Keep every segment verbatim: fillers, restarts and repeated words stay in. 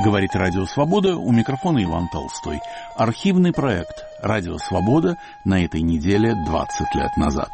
Говорит Радио Свобода, у микрофона Иван Толстой. Архивный проект Радио Свобода на этой неделе двадцать лет назад.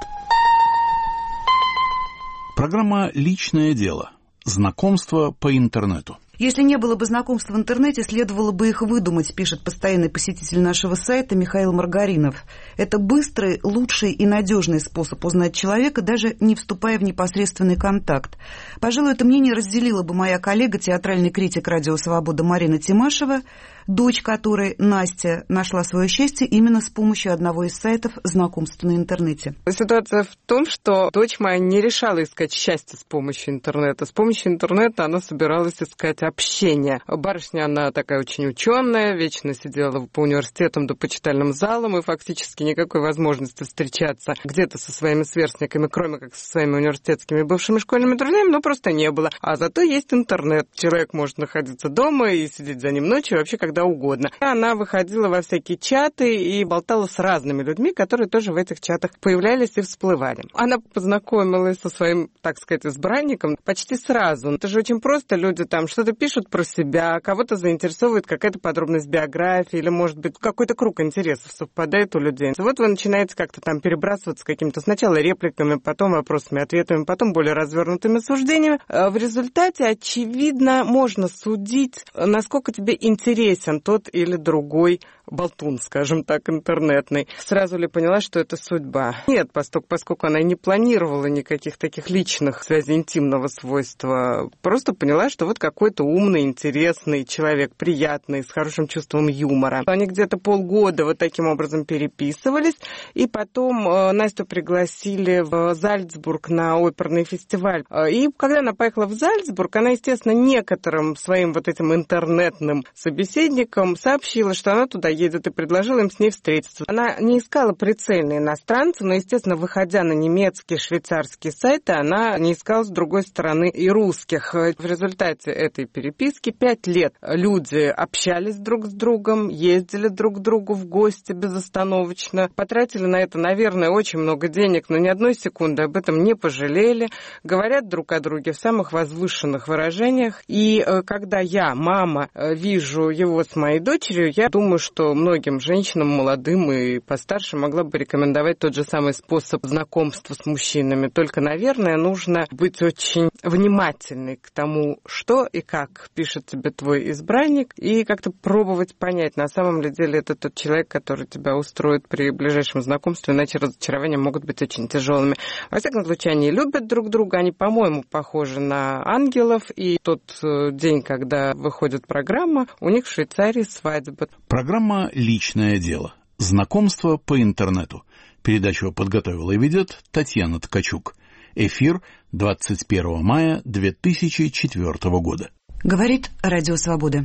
Программа «Личное дело». Знакомство по интернету. Если не было бы знакомств в интернете, следовало бы их выдумать, пишет постоянный посетитель нашего сайта Михаил Маргаринов. Это быстрый, лучший и надежный способ узнать человека, даже не вступая в непосредственный контакт. Пожалуй, это мнение разделила бы моя коллега, театральный критик «Радио Свобода» Марина Тимашева, дочь которой, Настя, нашла свое счастье именно с помощью одного из сайтов знакомств на интернете. Ситуация в том, что дочь моя не решала искать счастье с помощью интернета. С помощью интернета она собиралась искать общение. Барышня, она такая очень ученая, вечно сидела по университетам да по читальным залам, и фактически никакой возможности встречаться где-то со своими сверстниками, кроме как со своими университетскими бывшими школьными друзьями, ну, просто не было. А зато есть интернет. Человек может находиться дома и сидеть за ним ночью, вообще когда угодно. Она выходила во всякие чаты и болтала с разными людьми, которые тоже в этих чатах появлялись и всплывали. Она познакомилась со своим, так сказать, избранником почти сразу. Это же очень просто. Люди там что-то пишут про себя, кого-то заинтересовывает какая-то подробность биографии, или, может быть, какой-то круг интересов совпадает у людей. Вот вы начинаете как-то там перебрасываться какими-то сначала репликами, потом вопросами, ответами, потом более развернутыми суждениями. В результате, очевидно, можно судить, насколько тебе интересен тот или другой болтун, скажем так, интернетный. Сразу ли поняла, что это судьба? Нет, поскольку, поскольку она и не планировала никаких таких личных связей интимного свойства, просто поняла, что вот какой-то умный, интересный человек, приятный, с хорошим чувством юмора. Они где-то полгода вот таким образом переписывались, и потом э, Настю пригласили в Зальцбург на оперный фестиваль. И когда она поехала в Зальцбург, она, естественно, некоторым своим вот этим интернетным собеседникам сообщила, что она туда едет, и предложила им с ней встретиться. Она не искала прицельные иностранцы, но, естественно, выходя на немецкие, швейцарские сайты, она не искала, с другой стороны, и русских. В результате этой переписки пять лет люди общались друг с другом, ездили друг к другу в гости безостановочно, потратили на это, наверное, очень много денег, но ни одной секунды об этом не пожалели, говорят друг о друге в самых возвышенных выражениях. И когда я, мама, вижу его с моей дочерью, я думаю, что многим женщинам, молодым и постарше, могла бы рекомендовать тот же самый способ знакомства с мужчинами. Только, наверное, нужно быть очень внимательной к тому, что и как пишет тебе твой избранник, и как-то пробовать понять, на самом ли деле это тот человек, который тебя устроит при ближайшем знакомстве, иначе разочарования могут быть очень тяжелыми. Во всяком случае, они любят друг друга, они, по-моему, похожи на ангелов, и тот день, когда выходит программа, у них в Швейцарии свадьба. Программа «Личное дело». Знакомство по интернету. Передачу подготовила и ведет Татьяна Ткачук. Эфир двадцать первого мая две тысячи четвёртого года. Говорит Радио Свобода.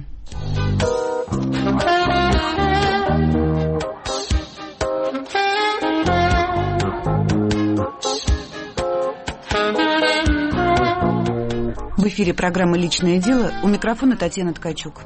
В эфире программа «Личное дело». У микрофона Татьяна Ткачук.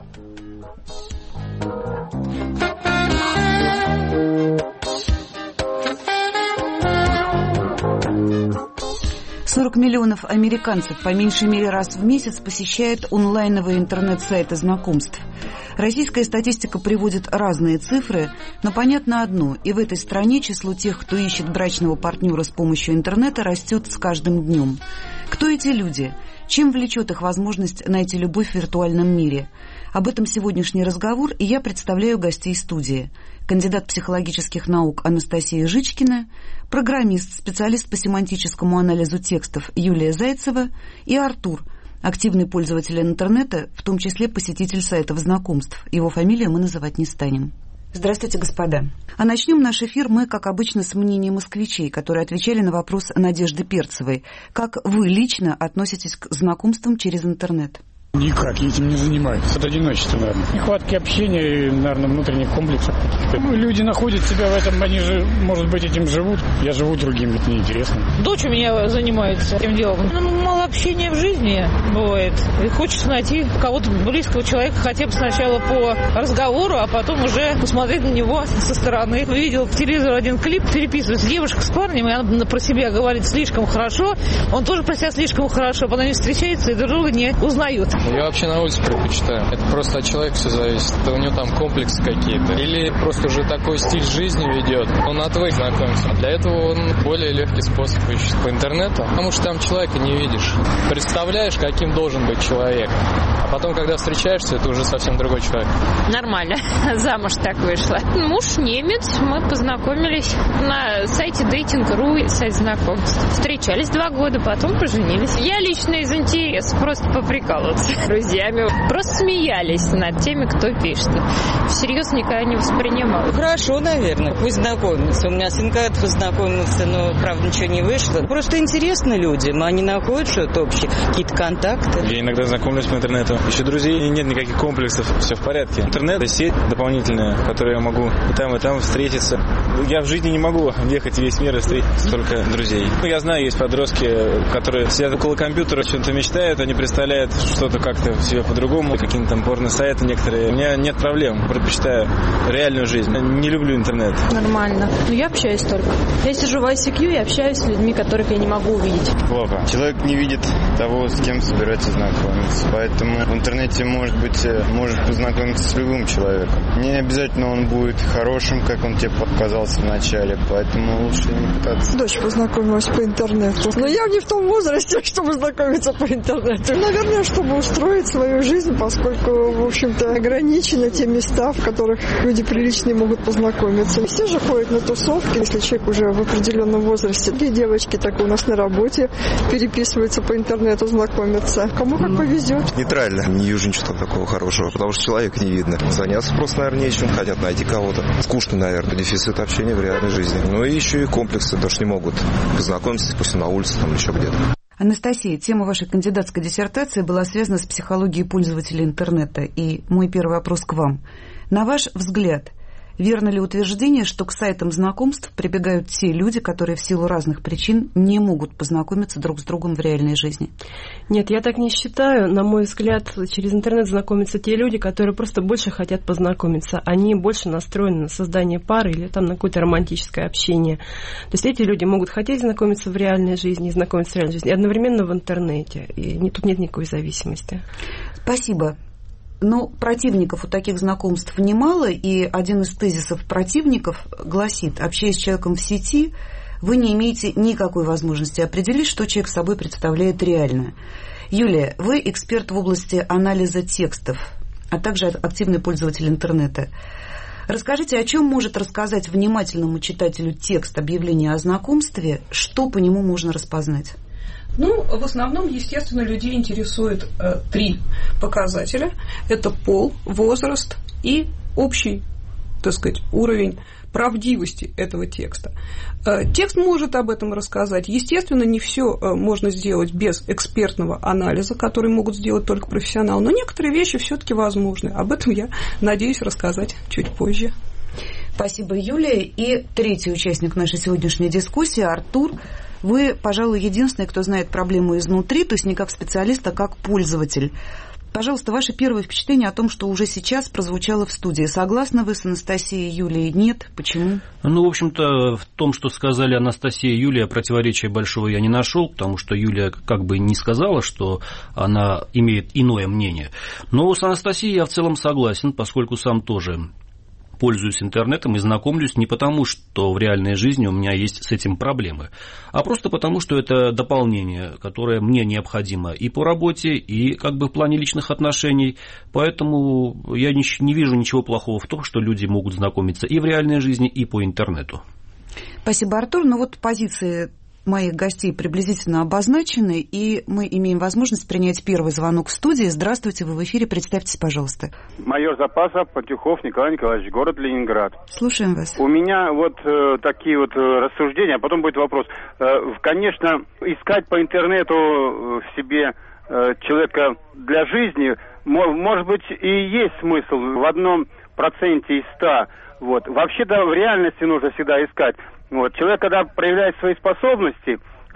сорок миллионов американцев по меньшей мере раз в месяц посещают онлайновые интернет-сайты знакомств. Российская статистика приводит разные цифры, но понятно одно: и в этой стране число тех, кто ищет брачного партнера с помощью интернета, растет с каждым днем. Кто эти люди? Чем влечет их возможность найти любовь в виртуальном мире? Об этом сегодняшний разговор, и я представляю гостей студии. Кандидат психологических наук Анастасия Жичкина, программист, специалист по семантическому анализу текстов Юлия Зайцева и Артур, активный пользователь интернета, в том числе посетитель сайтов знакомств. Его фамилию мы называть не станем. Здравствуйте, господа. А начнем наш эфир мы, как обычно, с мнения москвичей, которые отвечали на вопрос Надежды Перцевой. Как вы лично относитесь к знакомствам через интернет? Никак, я этим не занимаюсь. От одиночества, наверное. Нехватки общения и, наверное, внутренних комплексов каких-то. Ну, люди находят себя в этом, они же, может быть, этим живут. Я живу другим, это неинтересно. Дочь у меня занимается этим делом. Ну, мало общения в жизни, свидания бывает. И хочется найти кого-то близкого человека хотя бы сначала по разговору, а потом уже посмотреть на него со стороны. Видел по телевизору один клип, переписывается девушка с парнем, и она про себя говорит слишком хорошо, он тоже про себя слишком хорошо, потом они встречаются и друг друга не узнают. Я вообще на улице предпочитаю. Это просто от человека все зависит. У него там комплексы какие-то. Или просто уже такой стиль жизни ведет. Он отвык знакомиться. Для этого он более легкий способ ищет по интернету. Потому что там человека не видишь. Представляешь, каким должен быть человек. А потом, когда встречаешься, это уже совсем другой человек. Нормально. Замуж так вышла. Муж немец. Мы познакомились на сайте дейтинг точка ру, сайт знакомств. Встречались два года, потом поженились. Я лично из интереса, просто поприкалываться с друзьями. Просто смеялись над теми, кто пишет. Всерьез никогда не воспринимала. Хорошо, наверное. Пусть знакомятся. У меня сын когда-то познакомился, но, правда, ничего не вышло. Просто интересно людям. Они находят что-то общее, какие-то контакты. Я иногда знакомлюсь по интернету. Ищу друзей, и нет никаких комплексов. Все в порядке. Интернет — это сеть дополнительная, в которой я могу и там, и там встретиться. Я в жизни не могу ехать весь мир и встретить столько друзей. Я знаю, есть подростки, которые сидят около компьютера, что-то мечтают, они представляют что-то как-то себе по-другому, какие-то там порно-сайты некоторые. У меня нет проблем. Предпочитаю реальную жизнь. Не люблю интернет. Нормально. Но я общаюсь только. Я сижу в ай си кью и общаюсь с людьми, которых я не могу увидеть. Плохо. Человек не видит того, с кем собирается знакомиться. Поэтому в интернете, может быть, может познакомиться с любым человеком. Не обязательно он будет хорошим, как он тебе показался в начале. Поэтому лучше не пытаться. Дочь познакомилась по интернету. Но я не в том возрасте, чтобы знакомиться по интернету. Наверное, чтобы устроить свою жизнь, поскольку, в общем-то, ограничены те места, в которых люди приличные могут познакомиться. Все же ходят на тусовки, если человек уже в определенном возрасте. И девочки так у нас на работе переписываются по интернету, знакомятся. Кому как повезет. Нейтрально. Не вижу ничего такого хорошего, потому что человека не видно. Заняться просто, наверное, нечем. Хотят найти кого-то. Скучно, наверное, дефицит общения в реальной жизни. Ну и еще и комплексы, даже не могут познакомиться, пусть на улице, там еще где-то. Анастасия, тема вашей кандидатской диссертации была связана с психологией пользователей интернета. И мой первый вопрос к вам. На ваш взгляд, верно ли утверждение, что к сайтам знакомств прибегают те люди, которые в силу разных причин не могут познакомиться друг с другом в реальной жизни? Нет, я так не считаю. На мой взгляд, через интернет знакомятся те люди, которые просто больше хотят познакомиться. Они больше настроены на создание пары или там на какое-то романтическое общение. То есть эти люди могут хотеть знакомиться в реальной жизни и знакомиться в реальной жизни, и одновременно в интернете. И тут нет никакой зависимости. Спасибо. Но противников у таких знакомств немало, и один из тезисов противников гласит: общаясь с человеком в сети, вы не имеете никакой возможности определить, что человек собой представляет реально. Юлия, вы эксперт в области анализа текстов, а также активный пользователь интернета. Расскажите, о чем может рассказать внимательному читателю текст объявления о знакомстве, что по нему можно распознать? Ну, в основном, естественно, людей интересует э, три показателя. Это пол, возраст и общий, так сказать, уровень правдивости этого текста. Э, текст может об этом рассказать. Естественно, не все э, можно сделать без экспертного анализа, который могут сделать только профессионалы, но некоторые вещи все-таки возможны. Об этом я надеюсь рассказать чуть позже. Спасибо, Юлия. И третий участник нашей сегодняшней дискуссии, Артур. Вы, пожалуй, единственный, кто знает проблему изнутри, то есть не как специалист, а как пользователь. Пожалуйста, ваше первое впечатление о том, что уже сейчас прозвучало в студии. Согласны вы с Анастасией и Юлией? Нет? Почему? Ну, в общем-то, в том, что сказали Анастасия и Юлия, противоречия большого я не нашел, потому что Юлия как бы не сказала, что она имеет иное мнение. Но с Анастасией я в целом согласен, поскольку сам тоже пользуюсь интернетом и знакомлюсь не потому, что в реальной жизни у меня есть с этим проблемы, а просто потому, что это дополнение, которое мне необходимо и по работе, и как бы в плане личных отношений. Поэтому я не, не вижу ничего плохого в том, что люди могут знакомиться и в реальной жизни, и по интернету. Спасибо, Артур. Ну вот позиции моих гостей приблизительно обозначены, и мы имеем возможность принять первый звонок в студии. Здравствуйте, вы в эфире, представьтесь, пожалуйста. Майор запаса Патюхов Николай Николаевич, город Ленинград. Слушаем вас. У меня вот э, такие вот рассуждения, а потом будет вопрос. Э, конечно, искать по интернету в себе э, человека для жизни, может быть, и есть смысл в одном проценте из ста. Вот. Вообще-то в реальности нужно всегда искать. Вот. Человек, когда проявляет свои способности в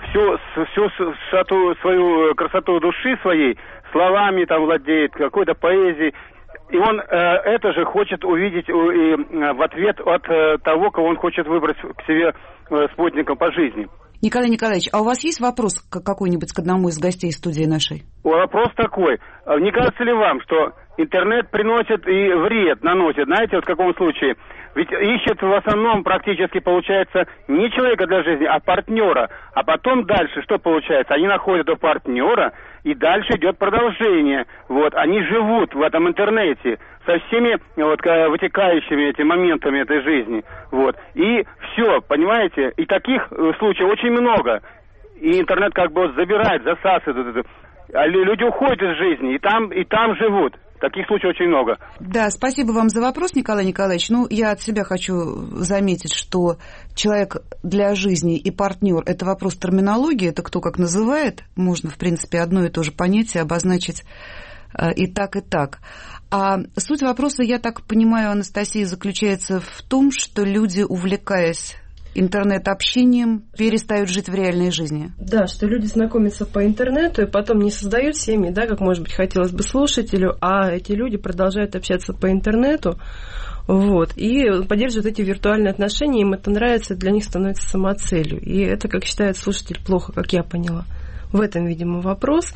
всю, всю, всю свою красоту души своей словами там владеет, какой-то поэзией. И он э, это же хочет увидеть и, э, в ответ от э, того, кого он хочет выбрать к себе э, спутником по жизни. Николай Николаевич, а у вас есть вопрос какой-нибудь к одному из гостей студии нашей? Вопрос такой. Не кажется ли вам, что интернет приносит и вред наносит? Знаете, вот в каком случае? Ведь ищет в основном практически, получается, не человека для жизни, а партнера. А потом дальше что получается? Они находят у партнера, и дальше идет продолжение. Вот, они живут в этом интернете со всеми вот, вытекающими этими моментами этой жизни. Вот. И все, понимаете? И таких случаев очень много. И интернет как бы вот забирает, засасывает. А люди уходят из жизни, и там, и там живут. Таких случаев очень много. Да, спасибо вам за вопрос, Николай Николаевич. Ну, я от себя хочу заметить, что человек для жизни и партнер – это вопрос терминологии, это кто как называет. Можно, в принципе, одно и то же понятие обозначить и так, и так. А суть вопроса, я так понимаю, Анастасия, заключается в том, что люди, увлекаясь интернет-общением, перестают жить в реальной жизни. Да, что люди знакомятся по интернету и потом не создают семьи, да, как, может быть, хотелось бы слушателю, а эти люди продолжают общаться по интернету, вот, и поддерживают эти виртуальные отношения, им это нравится, для них становится самоцелью. И это, как считает слушатель, плохо, как я поняла. В этом, видимо, вопрос.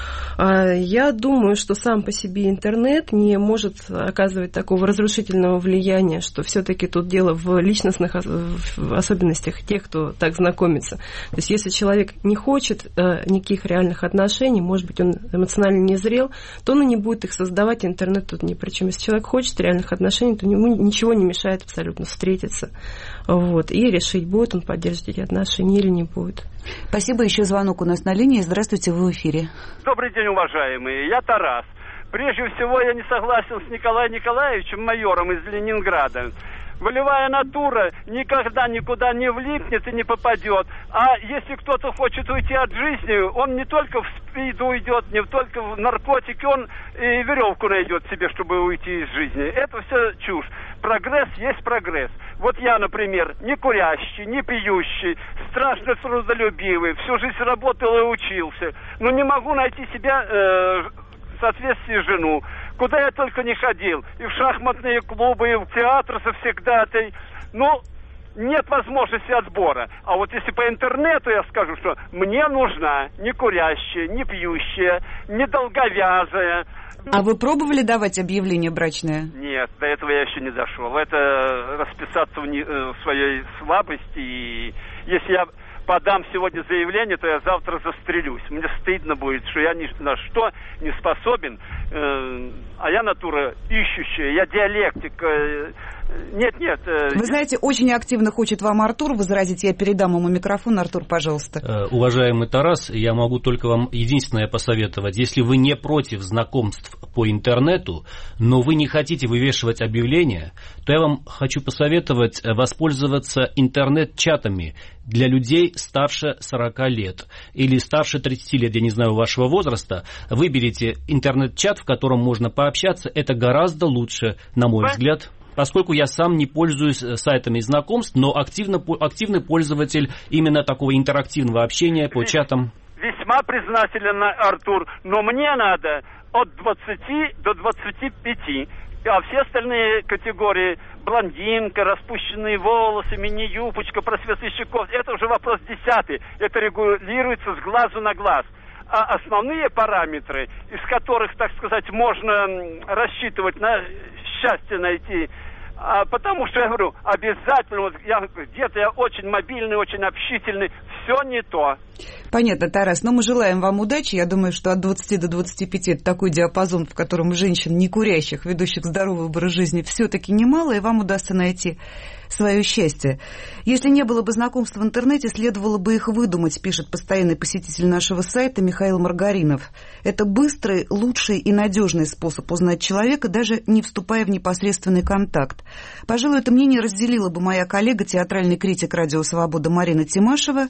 Я думаю, что сам по себе интернет не может оказывать такого разрушительного влияния, что все-таки тут дело в личностных особенностях тех, кто так знакомится. То есть если человек не хочет никаких реальных отношений, может быть, он эмоционально не зрел, то он и не будет их создавать, интернет тут ни при чем. Если человек хочет реальных отношений, то ему ничего не мешает абсолютно встретиться, вот, и решить, будет он поддерживать эти отношения или не будет. Спасибо. Еще звонок у нас на линии. Здравствуйте, вы в эфире. Добрый день, уважаемые. Я Тарас. Прежде всего, я не согласен с Николаем Николаевичем, майором из Ленинграда. Волевая натура никогда никуда не влипнет и не попадет. А если кто-то хочет уйти от жизни, он не только в спид уйдет, не только в наркотики, он и веревку найдет себе, чтобы уйти из жизни. Это все чушь. Прогресс есть прогресс. Вот я, например, не курящий, не пьющий, страшно трудолюбивый, всю жизнь работал и учился. Но не могу найти себя э, в соответствии с жену. Куда я только не ходил. И в шахматные клубы, и в театр завсегдатай. Но нет возможности отбора. А вот если по интернету я скажу, что мне нужна не курящая, не пьющая, не долговязая. А вы пробовали давать объявление брачное? Нет, до этого я еще не дошел. Это расписаться в, не, в своей слабости. И если я подам сегодня заявление, то я завтра застрелюсь. Мне стыдно будет, что я ни на что не способен. Э, а я натура ищущая, я диалектик. Э, нет, нет. Э, Вы знаете, очень активно хочет вам Артур возразить. Я передам ему микрофон. Артур, пожалуйста. Э, уважаемый Тарас, я могу только вам единственное посоветовать. Если вы не против знакомств по интернету, но вы не хотите вывешивать объявления, то я вам хочу посоветовать воспользоваться интернет-чатами для людей старше сорока лет или старше тридцати лет, я не знаю вашего возраста. Выберите интернет-чат, в котором можно пообщаться. Это гораздо лучше, на мой взгляд, поскольку я сам не пользуюсь сайтами знакомств, но активно, активный пользователь именно такого интерактивного общения по чатам. Весьма признателен, Артур, но мне надо от двадцати до двадцати пяти. А все остальные категории, блондинка, распущенные волосы, мини-юбочка, просвет щеков, это уже вопрос десятый. Это регулируется с глазу на глаз. А основные параметры, из которых, так сказать, можно рассчитывать на счастье найти, а потому что, я говорю, обязательно, вот я где-то я очень мобильный, очень общительный, все не то. Понятно, Тарас, но мы желаем вам удачи. Я думаю, что от двадцати до двадцати пяти это такой диапазон, в котором женщин, не курящих, ведущих здоровый образ жизни, все-таки немало, и вам удастся найти свое счастье. Если не было бы знакомств в интернете, следовало бы их выдумать, пишет постоянный посетитель нашего сайта Михаил Маргаринов. Это быстрый, лучший и надежный способ узнать человека, даже не вступая в непосредственный контакт. Пожалуй, это мнение разделила бы моя коллега, театральный критик «Радио Свобода» Марина Тимашева.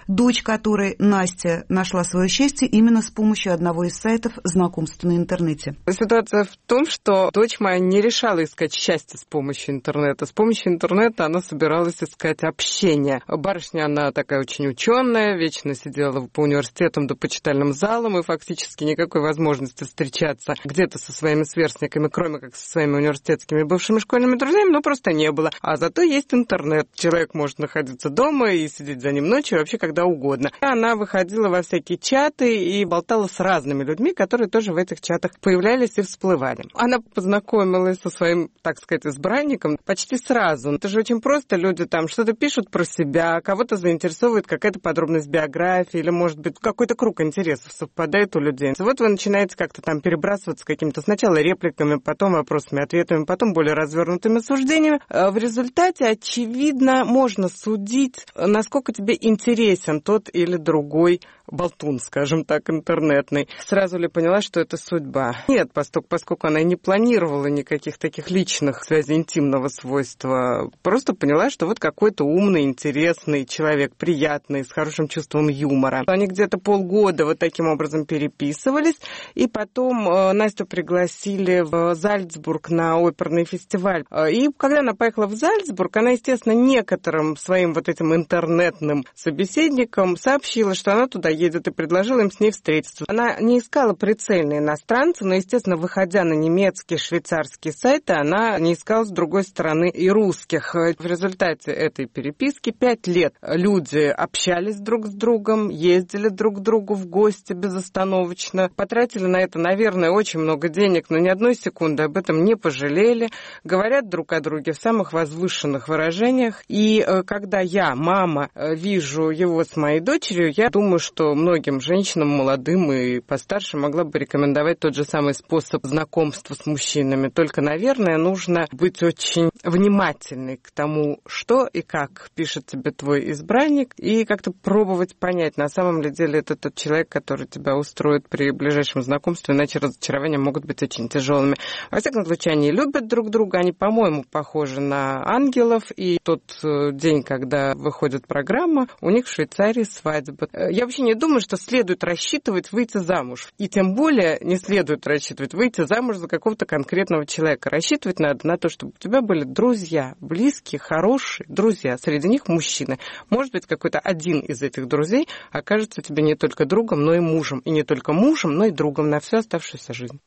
дочь которой, Настя, нашла свое счастье именно с помощью одного из сайтов знакомств на интернете. Ситуация в том, что дочь моя не решала искать счастье с помощью интернета. С помощью интернета она собиралась искать общение. Барышня, она такая очень ученая, вечно сидела по университетам да по читальным залам, и фактически никакой возможности встречаться где-то со своими сверстниками, кроме как со своими университетскими бывшими школьными друзьями, ну, просто не было. А зато есть интернет. Человек может находиться дома и сидеть за ним ночью, вообще когда угодно. Она выходила во всякие чаты и болтала с разными людьми, которые тоже в этих чатах появлялись и всплывали. Она познакомилась со своим, так сказать, избранником почти сразу. Это же очень просто. Люди там что-то пишут про себя, кого-то заинтересовывает какая-то подробность биографии, или, может быть, какой-то круг интересов совпадает у людей. Вот вы начинаете как-то там перебрасываться какими-то сначала репликами, потом вопросами, ответами, потом более развернутыми суждениями. В результате, очевидно, можно судить, насколько тебе интересен тот или другой болтун, скажем так, интернетный. Сразу ли поняла, что это судьба? Нет, поскольку, поскольку она и не планировала никаких таких личных связей интимного свойства. Просто поняла, что вот какой-то умный, интересный человек, приятный, с хорошим чувством юмора. Они где-то полгода вот таким образом переписывались, и потом э, Настю пригласили в Зальцбург на оперный фестиваль. И когда она поехала в Зальцбург, она, естественно, некоторым своим вот этим интернетным собеседникам сообщила, что она туда едет, и предложила им с ней встретиться. Она не искала прицельные иностранцы, но, естественно, выходя на немецкие, швейцарские сайты, она не искала, с другой стороны, и русских. В результате этой переписки пять лет люди общались друг с другом, ездили друг к другу в гости безостановочно, потратили на это, наверное, очень много денег, но ни одной секунды об этом не пожалели, говорят друг о друге в самых возвышенных выражениях. И когда я, мама, вижу его с моей дочерью, я думаю, что многим женщинам, молодым и постарше, могла бы рекомендовать тот же самый способ знакомства с мужчинами. Только, наверное, нужно быть очень внимательной к тому, что и как пишет тебе твой избранник, и как-то пробовать понять, на самом ли деле это тот человек, который тебя устроит при ближайшем знакомстве, иначе разочарования могут быть очень тяжелыми. Во всяком случае, они любят друг друга, они, по-моему, похожи на ангелов, и тот день, когда выходит программа, у них в Швейцарии свадьба. Я вообще не думаю, что следует рассчитывать выйти замуж. И тем более не следует рассчитывать выйти замуж за какого-то конкретного человека. Рассчитывать надо на то, чтобы у тебя были друзья, близкие, хорошие друзья. Среди них мужчины. Может быть, какой-то один из этих друзей окажется тебе не только другом, но и мужем. И не только мужем, но и другом на всю оставшуюся жизнь.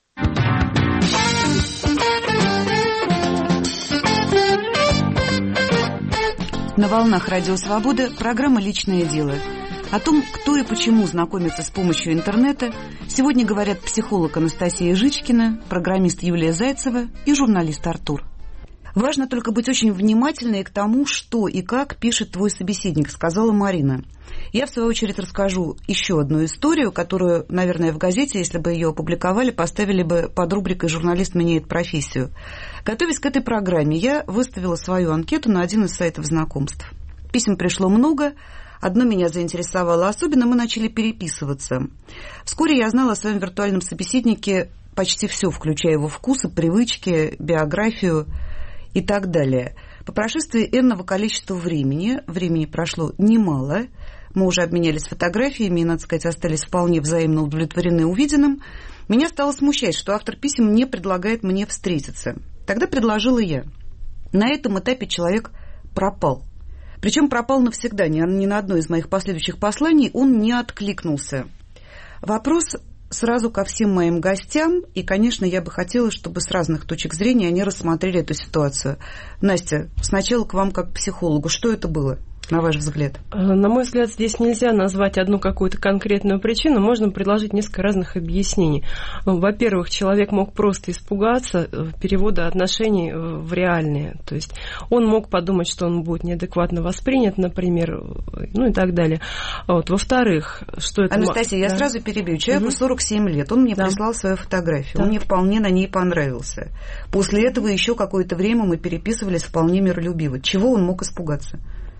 На волнах Радио Свобода программа «Личное дело». О том, кто и почему знакомится с помощью интернета, сегодня говорят психолог Анастасия Жичкина, программист Юлия Зайцева и журналист Артур. Важно только быть очень внимательной к тому, что и как пишет твой собеседник, сказала Марина. Я, в свою очередь, расскажу еще одну историю, которую, наверное, в газете, если бы ее опубликовали, поставили бы под рубрикой «Журналист меняет профессию». Готовясь к этой программе, я выставила свою анкету на один из сайтов знакомств. Писем пришло много. Одно меня заинтересовало особенно, мы начали переписываться. Вскоре я знала о своем виртуальном собеседнике почти все, включая его вкусы, привычки, биографию и так далее. По прошествии энного количества времени, времени прошло немало, мы уже обменялись фотографиями и, надо сказать, остались вполне взаимно удовлетворены увиденным, меня стало смущать, что автор писем не предлагает мне встретиться. Тогда предложила я. На этом этапе человек пропал. Причем пропал навсегда, ни на одно из моих последующих посланий он не откликнулся. Вопрос сразу ко всем моим гостям, и, конечно, я бы хотела, чтобы с разных точек зрения они рассмотрели эту ситуацию. Настя, сначала к вам как к психологу. Что это было, на ваш взгляд? На мой взгляд, здесь нельзя назвать одну какую-то конкретную причину, можно предложить несколько разных объяснений. Во-первых, человек мог просто испугаться перевода отношений в реальные, то есть он мог подумать, что он будет неадекватно воспринят, например, ну и так далее. Вот. Во-вторых, что это... Анастасия, я да. сразу перебью. Человеку угу. сорок семь лет, он мне да. прислал свою фотографию, да. он мне вполне на ней понравился. После этого еще какое-то время мы переписывались вполне миролюбиво. Чего он мог испугаться?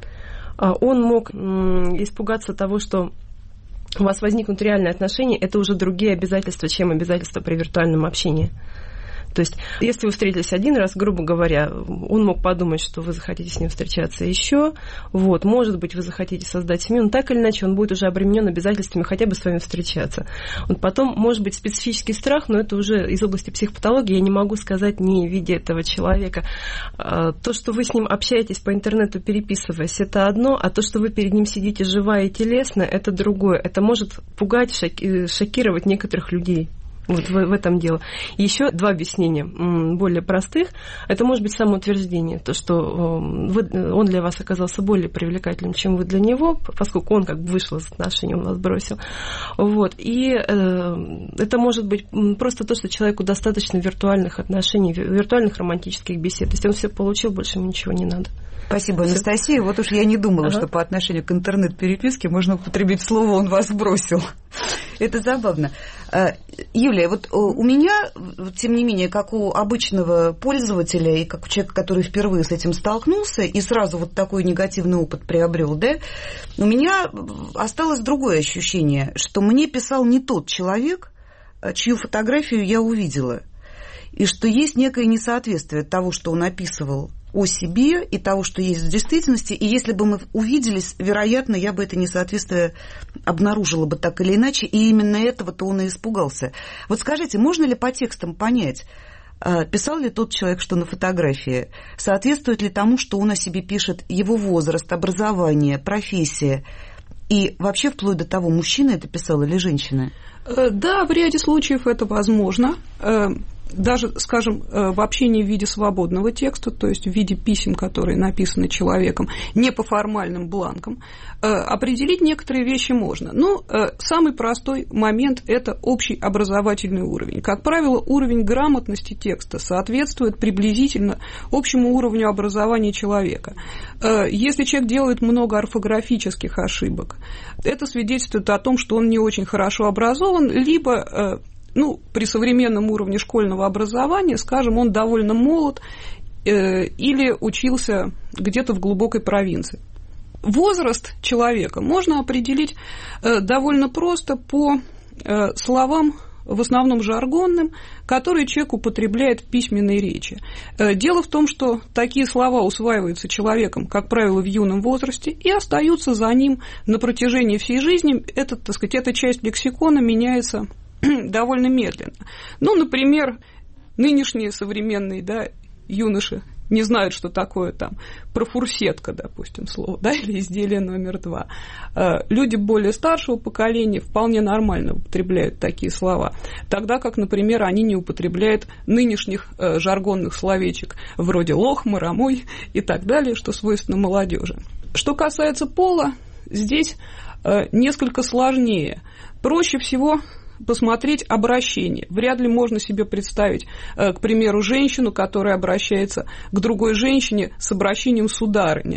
Он мог испугаться того, что у вас возникнут реальные отношения, это уже другие обязательства, чем обязательства при виртуальном общении. То есть, если вы встретились один раз, грубо говоря, он мог подумать, что вы захотите с ним встречаться еще, вот, может быть, вы захотите создать семью, но так или иначе он будет уже обременен обязательствами хотя бы с вами встречаться. Вот потом, может быть, специфический страх, но это уже из области психопатологии, я не могу сказать, не видя этого человека. То, что вы с ним общаетесь по интернету, переписываясь, это одно, а то, что вы перед ним сидите живая и телесно, это другое. Это может пугать, шокировать некоторых людей. Вот в, в этом дело. Еще два объяснения более простых. Это может быть самоутверждение, то, что вы, он для вас оказался более привлекательным, чем вы для него, поскольку он как бы вышел из отношений, он вас бросил. Вот. И э, это может быть просто то, что человеку достаточно виртуальных отношений, виртуальных романтических бесед. То есть он все получил, больше ему ничего не надо. Спасибо, Анастасия. Вот уж я не думала, ага. что по отношению к интернет-переписке можно употребить слово «он вас бросил». Это забавно. Юлия, вот у меня, тем не менее, как у обычного пользователя и как у человека, который впервые с этим столкнулся и сразу вот такой негативный опыт приобрел, да, у меня осталось другое ощущение, что мне писал не тот человек, чью фотографию я увидела, и что есть некое несоответствие того, что он описывал о себе и того, что есть в действительности. И если бы мы увиделись, вероятно, я бы это несоответствие обнаружила бы так или иначе, и именно этого-то он и испугался. Вот скажите, можно ли по текстам понять, писал ли тот человек, что на фотографии, соответствует ли тому, что он о себе пишет, его возраст, образование, профессия, и вообще вплоть до того, мужчина это писал или женщина? Да, в ряде случаев это возможно. Даже, скажем, в общении в виде свободного текста, то есть в виде писем, которые написаны человеком, не по формальным бланкам, определить некоторые вещи можно. Но самый простой момент – это общий образовательный уровень. Как правило, уровень грамотности текста соответствует приблизительно общему уровню образования человека. Если человек делает много орфографических ошибок, это свидетельствует о том, что он не очень хорошо образован, либо... Ну, при современном уровне школьного образования, скажем, он довольно молод э, или учился где-то в глубокой провинции. Возраст человека можно определить э, довольно просто по э, словам, в основном жаргонным, которые человек употребляет в письменной речи. Э, дело в том, что такие слова усваиваются человеком, как правило, в юном возрасте и остаются за ним на протяжении всей жизни. Это, так сказать, эта часть лексикона меняется довольно медленно. Ну, например, нынешние современные, да, юноши не знают, что такое там профурсетка, допустим, слово, да, или изделие номер два. Люди более старшего поколения вполне нормально употребляют такие слова, тогда как, например, они не употребляют нынешних жаргонных словечек вроде лох, марамой и так далее, что свойственно молодежи. Что касается пола, здесь несколько сложнее. Проще всего посмотреть обращение. Вряд ли можно себе представить, к примеру, женщину, которая обращается к другой женщине с обращением сударыня,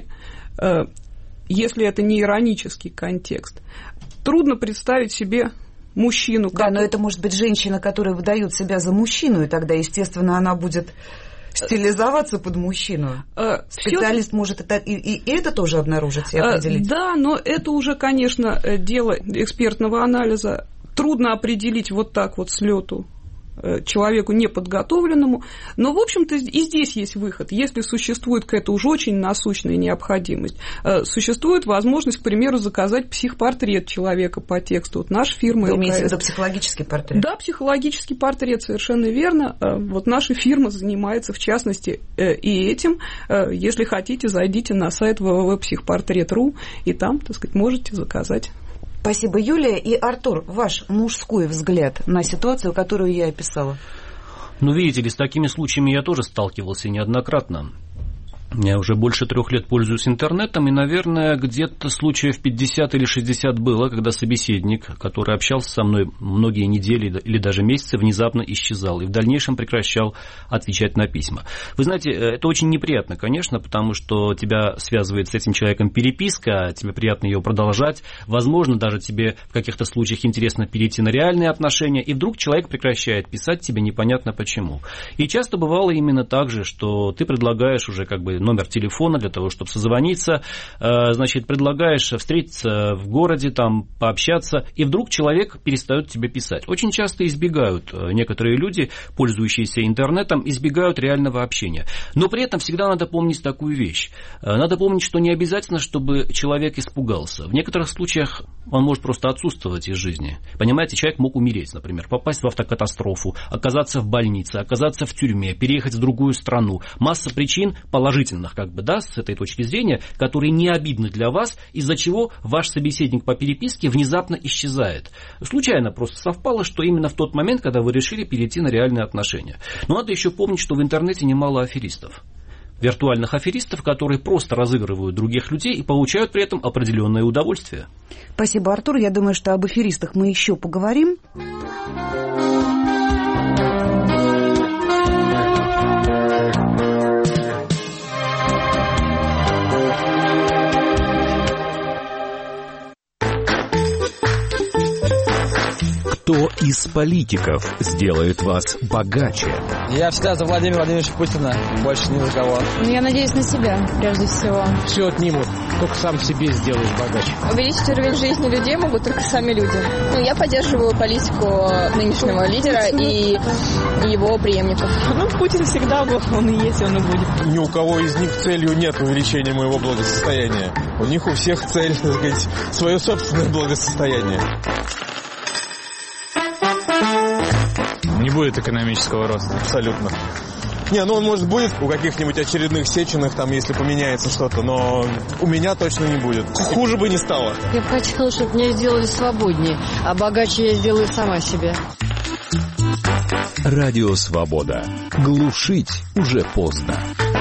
если это не иронический контекст. Трудно представить себе мужчину. Да, который... но это может быть женщина, которая выдает себя за мужчину, и тогда, естественно, она будет стилизоваться под мужчину. Специалист Всё... может это и, и это тоже обнаружить и определить. Да, но это уже, конечно, дело экспертного анализа. Трудно определить вот так вот с лету человеку неподготовленному, но, в общем-то, и здесь есть выход. Если существует какая-то уж очень насущная необходимость, существует возможность, к примеру, заказать психпортрет человека по тексту. Вот наша фирма... Вы имеете в виду психологический портрет? Да, психологический портрет, совершенно верно. Вот наша фирма занимается, в частности, и этим. Если хотите, зайдите на сайт вэ вэ вэ точка психпортрет точка ру, и там, так сказать, можете заказать. Спасибо, Юлия. И, Артур, ваш мужской взгляд на ситуацию, которую я описала? Ну, видите ли, с такими случаями я тоже сталкивался неоднократно. Я уже больше трех лет пользуюсь интернетом, и, наверное, где-то случаев пятьдесят или шестьдесят было, когда собеседник, который общался со мной многие недели или даже месяцы, внезапно исчезал и в дальнейшем прекращал отвечать на письма. Вы знаете, это очень неприятно, конечно, потому что тебя связывает с этим человеком переписка, тебе приятно ее продолжать, возможно, даже тебе в каких-то случаях интересно перейти на реальные отношения, и вдруг человек прекращает писать тебе непонятно почему. И часто бывало именно так же, что ты предлагаешь уже как бы номер телефона для того, чтобы созвониться, значит, предлагаешь встретиться в городе, там, пообщаться, и вдруг человек перестает тебе писать. Очень часто избегают некоторые люди, пользующиеся интернетом, избегают реального общения. Но при этом всегда надо помнить такую вещь. Надо помнить, что не обязательно, чтобы человек испугался. В некоторых случаях он может просто отсутствовать из жизни. Понимаете, человек мог умереть, например, попасть в автокатастрофу, оказаться в больнице, оказаться в тюрьме, переехать в другую страну. Масса причин положительных, как бы, да, с этой точки зрения, которые не обидны для вас, из-за чего ваш собеседник по переписке внезапно исчезает. Случайно просто совпало, что именно в тот момент, когда вы решили перейти на реальные отношения. Но надо еще помнить, что в интернете немало аферистов. Виртуальных аферистов, которые просто разыгрывают других людей и получают при этом определенное удовольствие. Спасибо, Артур. Я думаю, что об аферистах мы еще поговорим. Кто из политиков сделает вас богаче? Я всегда за Владимира Владимировича Путина, больше ни за кого. Я надеюсь на себя, прежде всего. Все отнимут, только сам себе сделаешь богаче. Увеличить уровень жизни людей могут только сами люди. Ну, я поддерживаю политику нынешнего лидера и его преемников. Ну, Путин всегда был, он и есть, он и будет. Ни у кого из них целью нет увеличения моего благосостояния. У них у всех цель, так сказать, свое собственное благосостояние. Не будет экономического роста. Абсолютно. Не, ну он, может, будет у каких-нибудь очередных Сеченых, там, если поменяется что-то, но у меня точно не будет. Хуже бы не стало. Я бы хотела, чтобы меня сделали свободнее, а богаче я сделаю сама себя. Радио Свобода. Глушить уже поздно.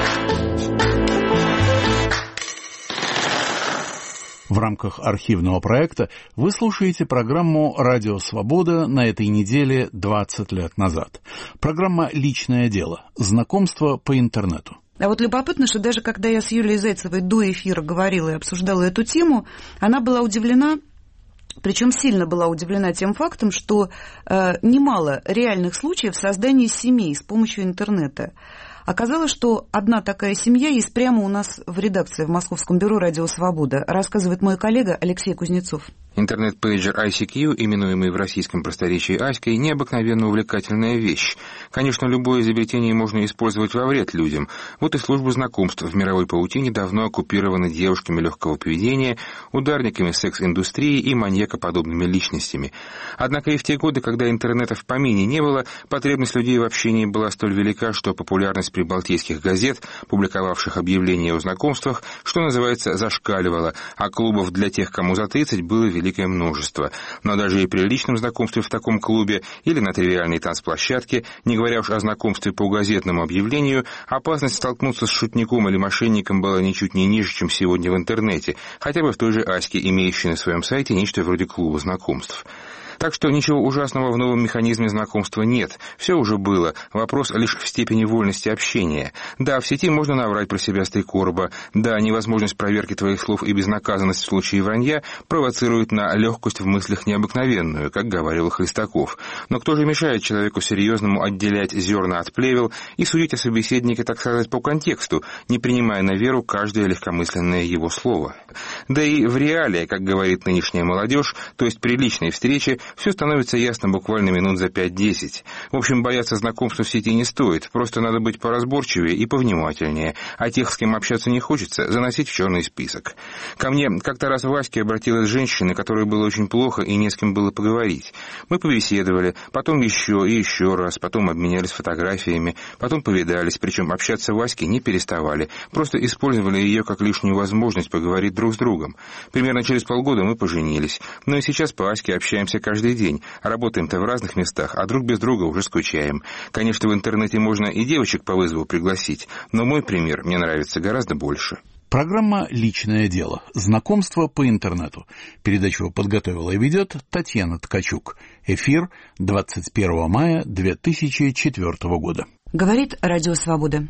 В рамках архивного проекта вы слушаете программу «Радио Свобода» на этой неделе двадцать лет назад. Программа «Личное дело. Знакомство по интернету». А вот любопытно, что даже когда я с Юлией Зайцевой до эфира говорила и обсуждала эту тему, она была удивлена, причем сильно была удивлена тем фактом, что э, немало реальных случаев создания семей с помощью интернета. Оказалось, что одна такая семья есть прямо у нас в редакции в Московском бюро «Радио Свобода», рассказывает мой коллега Алексей Кузнецов. Интернет-пейджер ай си кью, именуемый в российском просторечии Аськой, необыкновенно увлекательная вещь. Конечно, любое изобретение можно использовать во вред людям. Вот и службы знакомств в мировой паутине давно оккупированы девушками легкого поведения, ударниками секс-индустрии и маньякоподобными личностями. Однако и в те годы, когда интернета в помине не было, потребность людей в общении была столь велика, что популярность прибалтийских газет, публиковавших объявления о знакомствах, что называется, зашкаливала, а клубов для тех, кому за тридцать, было великое великое множество. Но даже и при личном знакомстве в таком клубе или на тривиальной танцплощадке, не говоря уж о знакомстве по газетному объявлению, опасность столкнуться с шутником или мошенником была ничуть не ниже, чем сегодня в интернете, хотя бы в той же Аське, имеющей на своем сайте нечто вроде клуба знакомств. Так что ничего ужасного в новом механизме знакомства нет. Все уже было. Вопрос лишь в степени вольности общения. Да, в сети можно наврать про себя с три короба. Да, невозможность проверки твоих слов и безнаказанность в случае вранья провоцирует на легкость в мыслях необыкновенную, как говорил Хлестаков. Но кто же мешает человеку серьезному отделять зерна от плевел и судить о собеседнике, так сказать, по контексту, не принимая на веру каждое легкомысленное его слово? Да и в реале, как говорит нынешняя молодежь, то есть при личной встрече, все становится ясно буквально минут за пять-десять. В общем, бояться знакомства в сети не стоит, просто надо быть поразборчивее и повнимательнее, а тех, с кем общаться не хочется, заносить в черный список. Ко мне как-то раз в Аське обратилась женщина, которой было очень плохо и не с кем было поговорить. Мы побеседовали, потом еще и еще раз, потом обменялись фотографиями, потом повидались, причем общаться в Аське не переставали, просто использовали ее как лишнюю возможность поговорить друг с другом. Примерно через полгода мы поженились, но и сейчас по Аське общаемся каждый Каждый день. Работаем-то в разных местах, а друг без друга уже скучаем. Конечно, в интернете можно и девочек по вызову пригласить, но мой пример мне нравится гораздо больше. Программа «Личное дело. Знакомство по интернету». Передачу подготовила и ведет Татьяна Ткачук. Эфир двадцать первого мая две тысячи четвёртого года. Говорит Радио Свобода.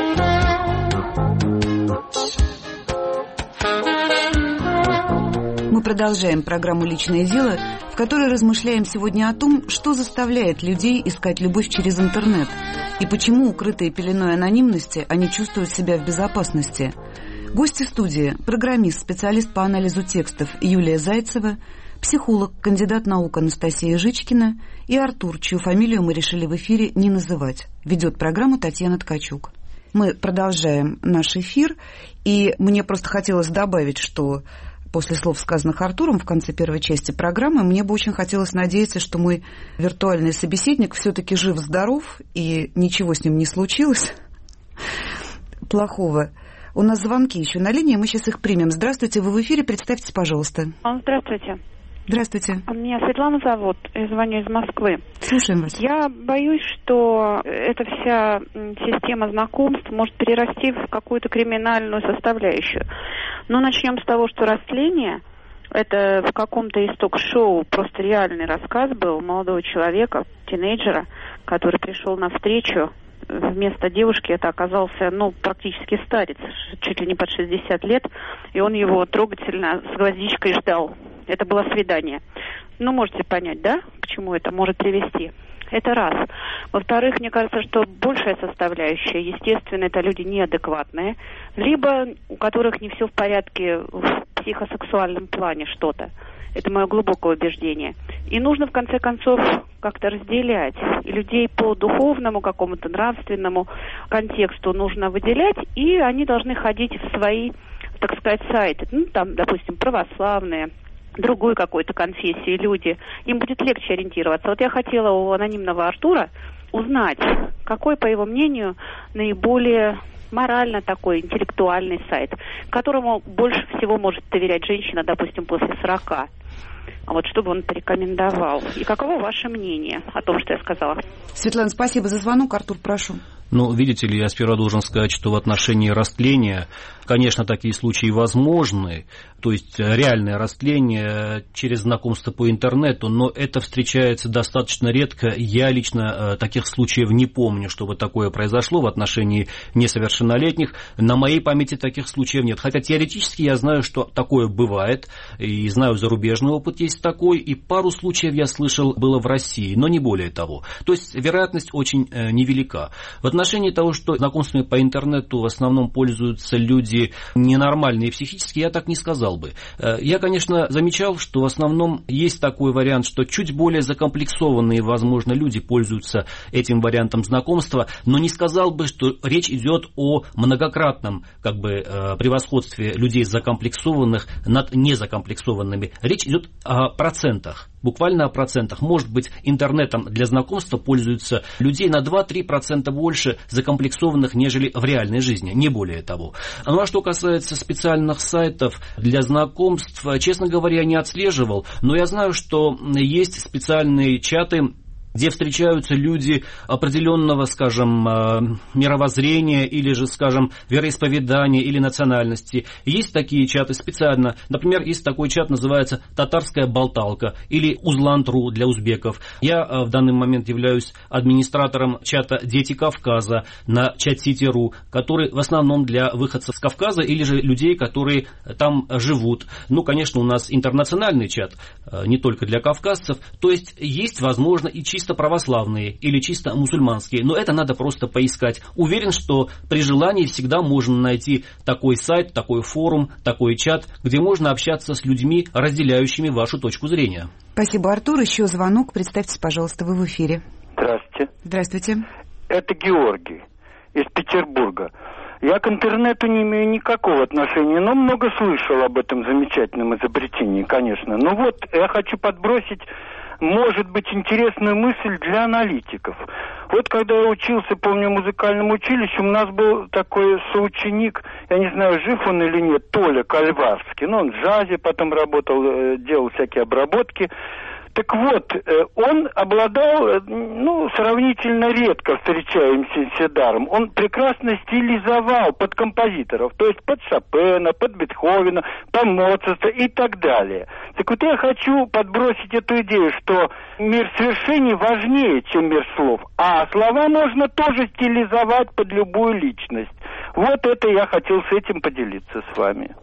Мы Мы продолжаем программу «Личное дело», в которой размышляем сегодня о том, что заставляет людей искать любовь через интернет и почему, укрытые пеленой анонимности, они чувствуют себя в безопасности. Гости студии – программист, специалист по анализу текстов Юлия Зайцева, психолог, кандидат наук Анастасия Жичкина и Артур, чью фамилию мы решили в эфире не называть. Ведет программу Татьяна Ткачук. Мы продолжаем наш эфир, и мне просто хотелось добавить, что после слов, сказанных Артуром в конце первой части программы, мне бы очень хотелось надеяться, что мой виртуальный собеседник все-таки жив-здоров, и ничего с ним не случилось плохого. У нас звонки еще на линии, мы сейчас их примем. Здравствуйте, вы в эфире, представьтесь, пожалуйста. Здравствуйте. Здравствуйте. Меня Светлана зовут, я звоню из Москвы. Слушаем вас. Я боюсь, что эта вся система знакомств может перерасти в какую-то криминальную составляющую. Но начнем с того, что растление, это в каком-то из ток-шоу просто реальный рассказ был молодого человека, тинейджера, который пришел на встречу. Вместо девушки это оказался, ну, практически старец, чуть ли не под шестьдесят лет, и он его трогательно с гвоздичкой ждал. Это было свидание. Ну, можете понять, да, к чему это может привести? Это раз. Во-вторых, мне кажется, что большая составляющая, естественно, это люди неадекватные, либо у которых не все в порядке в психосексуальном плане что-то. Это мое глубокое убеждение. И нужно, в конце концов, как-то разделять. И людей по духовному, какому-то нравственному контексту нужно выделять, и они должны ходить в свои, так сказать, сайты. Ну, там, допустим, православные, другой какой-то конфессии люди. Им будет легче ориентироваться. Вот я хотела у анонимного Артура узнать, какой, по его мнению, наиболее морально такой интеллектуальный сайт, которому больше всего может доверять женщина, допустим, после сорока. А вот что бы он порекомендовал? И каково ваше мнение о том, что я сказала? Светлана, спасибо за звонок. Артур, прошу. Ну, видите ли, я сперва должен сказать, что в отношении растления, конечно, такие случаи возможны, то есть реальное растление через знакомство по интернету, но это встречается достаточно редко. Я лично таких случаев не помню, чтобы такое произошло в отношении несовершеннолетних. На моей памяти таких случаев нет. Хотя теоретически я знаю, что такое бывает, и знаю, зарубежный опыт есть такой, и пару случаев я слышал было в России, но не более того. То есть вероятность очень невелика. В отношении того, что знакомствами по интернету в основном пользуются люди ненормальные психически, я так не сказал бы. Я, конечно, замечал, что в основном есть такой вариант, что чуть более закомплексованные, возможно, люди пользуются этим вариантом знакомства, но не сказал бы, что речь идет о многократном как бы превосходстве людей закомплексованных над незакомплексованными. Речь идет о процентах. Буквально о процентах. Может быть, интернетом для знакомства пользуются людей на два-три процента больше закомплексованных, нежели в реальной жизни, не более того. Ну а что касается специальных сайтов для знакомств, честно говоря, не отслеживал, но я знаю, что есть специальные чаты, где встречаются люди определенного, скажем, мировоззрения или же, скажем, вероисповедания или национальности. Есть такие чаты специально. Например, есть такой чат, называется «Татарская болталка» или «Узлан.ру» для узбеков. Я в данный момент являюсь администратором чата «Дети Кавказа» на чат-сити.ру, который в основном для выходцев с Кавказа или же людей, которые там живут. Ну, конечно, у нас интернациональный чат, не только для кавказцев. То есть есть, возможно, и чисто чисто православные или чисто мусульманские, но это надо просто поискать. Уверен, что при желании всегда можно найти такой сайт, такой форум, такой чат, где можно общаться с людьми, разделяющими вашу точку зрения. Спасибо, Артур. Еще звонок. Представьтесь, пожалуйста, вы в эфире. Здравствуйте. Здравствуйте. Это Георгий из Петербурга. Я к интернету не имею никакого отношения, но много слышал об этом замечательном изобретении, конечно. Но вот я хочу подбросить, может быть, интересную мысль для аналитиков. Вот когда я учился, помню, в музыкальном училище, у нас был такой соученик, я не знаю, жив он или нет, Толя Кальварский. Ну, он в джазе потом работал, делал всякие обработки. Так вот, он обладал, ну, сравнительно редко встречаемся даром. Он прекрасно стилизовал под композиторов, то есть под Шопена, под Бетховена, под Моцарта и так далее. Так вот я хочу подбросить эту идею, что мир свершений важнее, чем мир слов, а слова можно тоже стилизовать под любую личность. Вот это я хотел с этим поделиться с вами.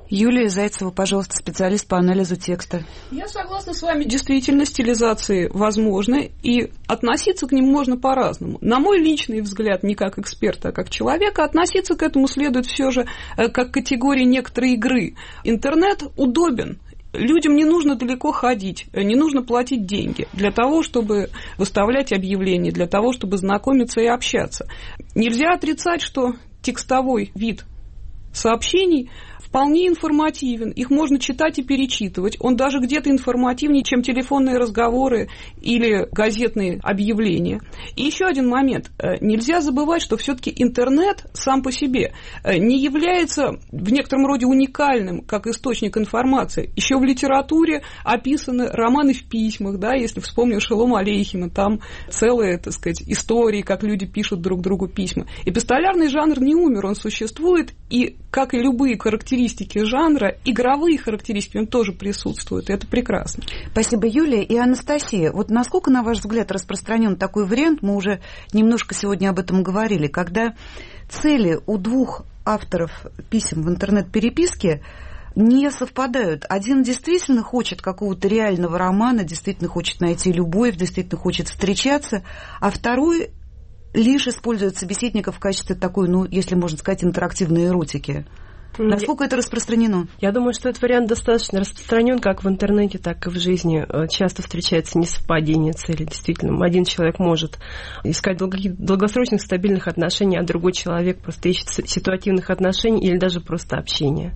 Юлия Зайцева, пожалуйста, специалист по анализу текста. Я согласна с вами, действительно, стилизации возможны, и относиться к ним можно по-разному. На мой личный взгляд, не как эксперта, а как человека, относиться к этому следует все же как к категории некоторой игры. Интернет удобен. Людям не нужно далеко ходить, не нужно платить деньги для того, чтобы выставлять объявления, для того, чтобы знакомиться и общаться. Нельзя отрицать, что текстовой вид сообщений вполне информативен, их можно читать и перечитывать. Он даже где-то информативнее, чем телефонные разговоры или газетные объявления. И еще один момент. Нельзя забывать, что все-таки интернет сам по себе не является в некотором роде уникальным как источник информации. Еще в литературе описаны романы в письмах, да, если вспомним Шолома Алейхина, там целые, так сказать, истории, как люди пишут друг другу письма. Эпистолярный жанр не умер, он существует, и, как и любые характеристики жанра, игровые характеристики, он тоже присутствует, и это прекрасно. Спасибо, Юлия. И Анастасия, вот насколько, на ваш взгляд, распространен такой вариант, мы уже немножко сегодня об этом говорили, когда цели у двух авторов писем в интернет-переписке не совпадают. Один действительно хочет какого-то реального романа, действительно хочет найти любовь, действительно хочет встречаться, а второй лишь использует собеседника в качестве такой, ну, если можно сказать, интерактивной эротики. Насколько это распространено? Я думаю, что этот вариант достаточно распространен как в интернете, так и в жизни. Часто встречается несовпадение целей. Действительно, один человек может искать долгосрочных стабильных отношений, а другой человек просто ищет ситуативных отношений или даже просто общения.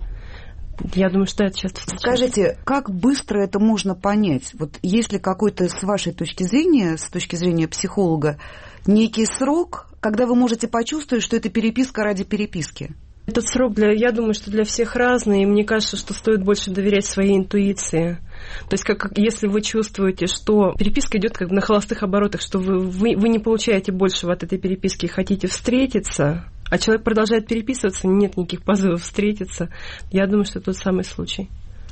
Я думаю, что это часто встречается. Скажите, как быстро это можно понять? Вот есть ли какой-то, с вашей точки зрения, с точки зрения психолога, некий срок, когда вы можете почувствовать, что это переписка ради переписки? Этот срок, для, я думаю, что для всех разный, и мне кажется, что стоит больше доверять своей интуиции. То есть, как, если вы чувствуете, что переписка идет как бы на холостых оборотах, что вы, вы, вы не получаете большего от этой переписки и хотите встретиться, а человек продолжает переписываться, нет никаких позывов встретиться, я думаю, что это тот самый случай.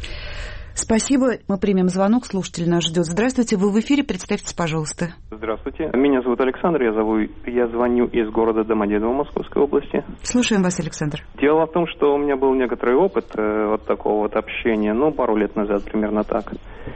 Спасибо. Мы примем звонок. Слушатель нас ждет. Здравствуйте. Вы в эфире. Представьтесь, пожалуйста. Здравствуйте. Меня зовут Александр. Я, зову, я звоню из города Домодедово Московской области. Слушаем вас, Александр. Дело в том, что у меня был некоторый опыт э, вот такого вот общения, ну, пару лет назад, примерно так.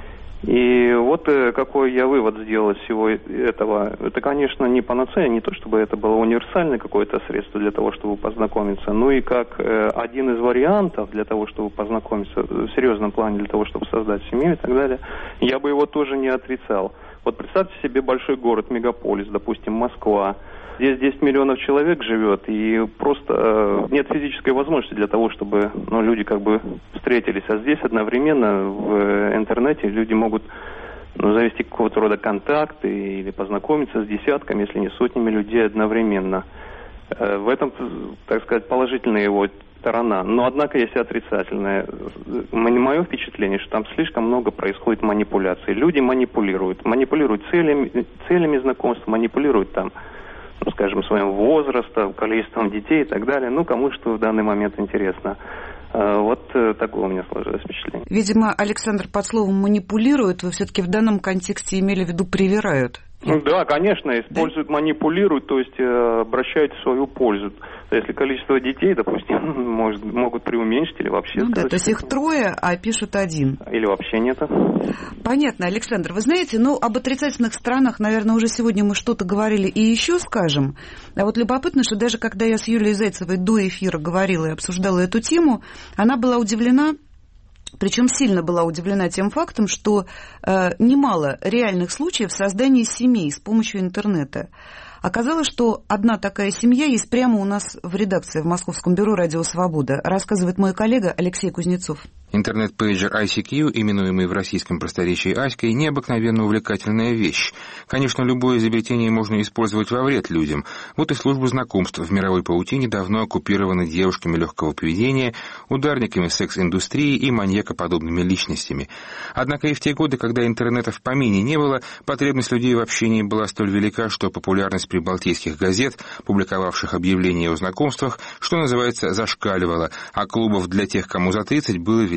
И вот э, какой я вывод сделал из всего этого. Это, конечно, не панацея, не то чтобы это было универсальное какое-то средство для того, чтобы познакомиться, ну и как э, один из вариантов для того, чтобы познакомиться в серьезном плане, для того, чтобы создать семью и так далее, я бы его тоже не отрицал. Вот представьте себе большой город, мегаполис, допустим, Москва. Здесь десять миллионов человек живет, и просто э, нет физической возможности для того, чтобы ну, люди как бы встретились. А здесь одновременно в интернете люди могут ну, завести какого-то рода контакты или познакомиться с десятками, если не сотнями людей одновременно. Э, в этом, так сказать, положительная его сторона. Но, однако, есть и отрицательная. Мое впечатление, что там слишком много происходит манипуляций. Люди манипулируют. Манипулируют целями, целями знакомства, манипулируют там, ну, скажем, своим возрастом, количеством детей и так далее. Ну, кому что в данный момент интересно. Вот такое у меня сложилось впечатление. Видимо, Александр, под словом «манипулируют» вы все-таки в данном контексте имели в виду «привирают». Ну, да, конечно, используют, да? Манипулируют, то есть э, обращают в свою пользу. Если количество детей, допустим, может, могут преуменьшить или вообще... Ну, да, то есть их трое, а пишут один. Или вообще нет. Понятно, Александр. Вы знаете, ну, об отрицательных сторонах, наверное, уже сегодня мы что-то говорили и еще скажем. А вот любопытно, что даже когда я с Юлией Зайцевой до эфира говорила и обсуждала эту тему, она была удивлена, причем сильно была удивлена тем фактом, что э, немало реальных случаев создания семей с помощью интернета. Оказалось, что одна такая семья есть прямо у нас в редакции в Московском бюро «Радио Свобода», рассказывает мой коллега Алексей Кузнецов. Интернет-пейджер ай си кью, именуемый в российском просторечии Аськой, необыкновенно увлекательная вещь. Конечно, любое изобретение можно использовать во вред людям. Вот и служба знакомств в мировой паутине давно оккупированы девушками легкого поведения, ударниками секс-индустрии и маньякоподобными личностями. Однако и в те годы, когда интернета в помине не было, потребность людей в общении была столь велика, что популярность прибалтийских газет, публиковавших объявления о знакомствах, что называется, зашкаливала, а клубов для тех, кому за тридцать, было велико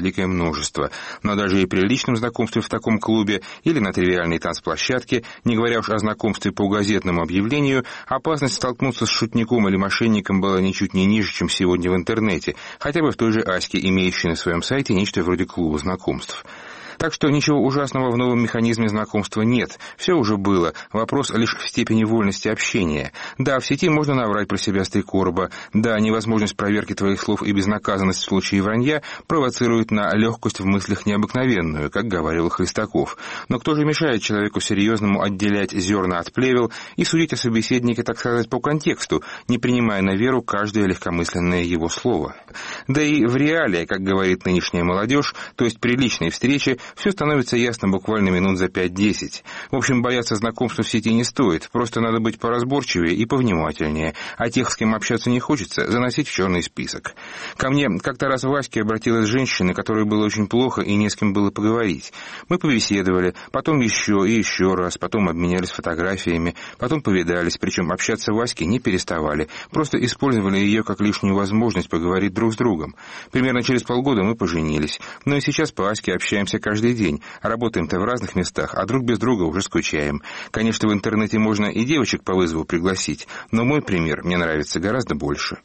великое множество. Но даже и при личном знакомстве в таком клубе или на тривиальной танцплощадке, не говоря уж о знакомстве по газетному объявлению, опасность столкнуться с шутником или мошенником была ничуть не ниже, чем сегодня в интернете, хотя бы в той же Аське, имеющей на своем сайте нечто вроде клуба знакомств. Так что ничего ужасного в новом механизме знакомства нет. Все уже было. Вопрос лишь в степени вольности общения. Да, в сети можно наврать про себя с три короба. Да, невозможность проверки твоих слов и безнаказанность в случае вранья провоцирует на легкость в мыслях необыкновенную, как говорил Хлестаков. Но кто же мешает человеку серьезному отделять зерна от плевел и судить о собеседнике, так сказать, по контексту, не принимая на веру каждое легкомысленное его слово? Да и в реале, как говорит нынешняя молодежь, то есть при личной встрече, все становится ясно буквально минут за пять-десять. В общем, бояться знакомства в сети не стоит, просто надо быть поразборчивее и повнимательнее, а тех, с кем общаться не хочется, заносить в черный список. Ко мне как-то раз в Аське обратилась женщина, которой было очень плохо и не с кем было поговорить. Мы побеседовали, потом еще и еще раз, потом обменялись фотографиями, потом повидались, причем общаться в Аське не переставали, просто использовали ее как лишнюю возможность поговорить друг с другом. Примерно через полгода мы поженились, но и сейчас по Аське общаемся каждый Каждый день. Работаем-то в разных местах, а друг без друга уже скучаем. Конечно, в интернете можно и девочек по вызову пригласить, но мой пример мне нравится гораздо больше.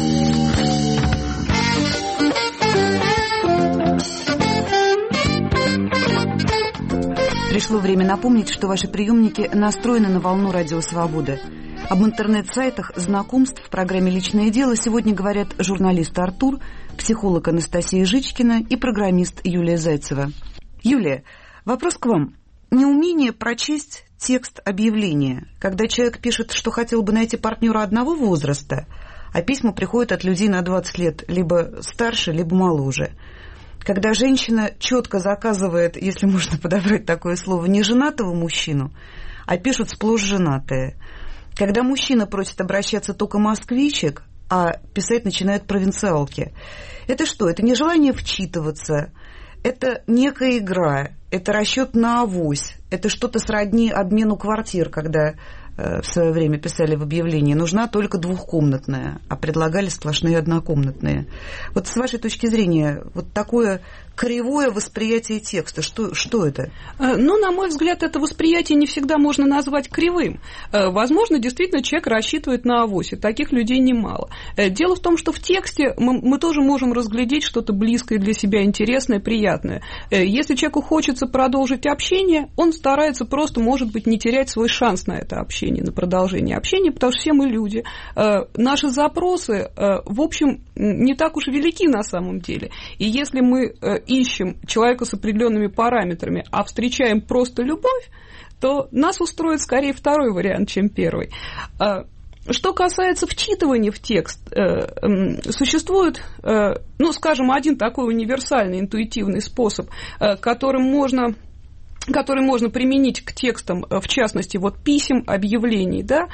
Пришло время напомнить, что ваши приемники настроены на волну Радио Свобода. Об интернет-сайтах знакомств в программе «Личное дело» сегодня говорят журналист Артур, психолог Анастасия Жичкина и программист Юлия Зайцева. Юлия, вопрос к вам. Неумение прочесть текст объявления, когда человек пишет, что хотел бы найти партнера одного возраста, а письма приходят от людей на двадцать лет, либо старше, либо моложе. Когда женщина четко заказывает, если можно подобрать такое слово, не женатого мужчину, а пишут сплошь женатые. Когда мужчина просит обращаться только москвичек, а писать начинают провинциалки. Это что? Это нежелание вчитываться, это некая игра, это расчет на авось, это что-то сродни обмену квартир, когда э, в свое время писали в объявлении, нужна только двухкомнатная, а предлагали сплошные однокомнатные. Вот с вашей точки зрения, вот такое кривое восприятие текста, что, что это? Ну, на мой взгляд, это восприятие не всегда можно назвать кривым. Возможно, действительно, человек рассчитывает на авось, и таких людей немало. Дело в том, что в тексте мы, мы тоже можем разглядеть что-то близкое для себя, интересное, приятное. Если человеку хочется продолжить общение, он старается просто, может быть, не терять свой шанс на это общение, на продолжение общения, потому что все мы люди. Наши запросы, в общем, не так уж велики на самом деле. И если мы ищем человека с определенными параметрами, а встречаем просто любовь, то нас устроит скорее второй вариант, чем первый. Что касается вчитывания в текст, существует, ну, скажем, один такой универсальный, интуитивный способ, которым можно, который можно применить к текстам, в частности, вот писем, объявлений, да,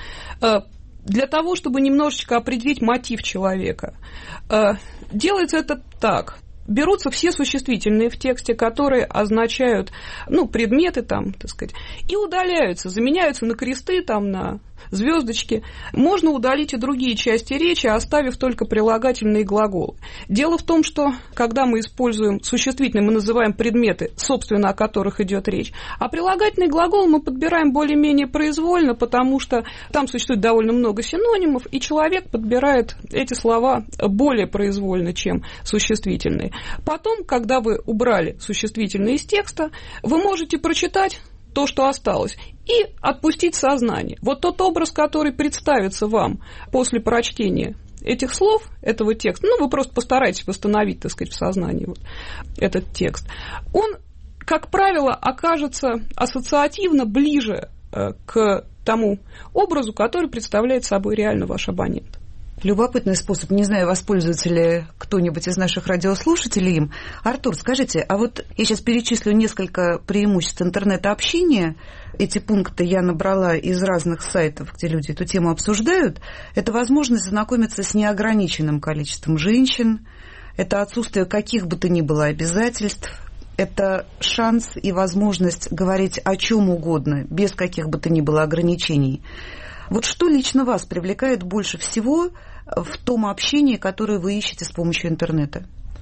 для того, чтобы немножечко определить мотив человека. Делается это так. Берутся все существительные в тексте, которые означают, ну, предметы там, так сказать, и удаляются, заменяются на кресты, там, на звездочки. Можно удалить и другие части речи, оставив только прилагательные глаголы. Дело в том, что когда мы используем существительные, мы называем предметы, собственно, о которых идет речь, а прилагательный глагол мы подбираем более-менее произвольно, потому что там существует довольно много синонимов, и человек подбирает эти слова более произвольно, чем существительные. Потом, когда вы убрали существительные из текста, вы можете прочитать то, что осталось, и отпустить сознание. Вот тот образ, который представится вам после прочтения этих слов, этого текста, ну, вы просто постарайтесь восстановить, так сказать, в сознании вот этот текст, он, как правило, окажется ассоциативно ближе э, к тому образу, который представляет собой реально ваш абонент. Любопытный способ. Не знаю, воспользуется ли кто-нибудь из наших радиослушателей им. Артур, скажите, а вот я сейчас перечислю несколько преимуществ интернет-общения. Эти пункты я набрала из разных сайтов, где люди эту тему обсуждают. Это возможность знакомиться с неограниченным количеством женщин. Это отсутствие каких бы то ни было обязательств. Это шанс и возможность говорить о чем угодно, без каких бы то ни было ограничений. Вот что лично вас привлекает больше всего в том общении, которое вы ищете с помощью интернета?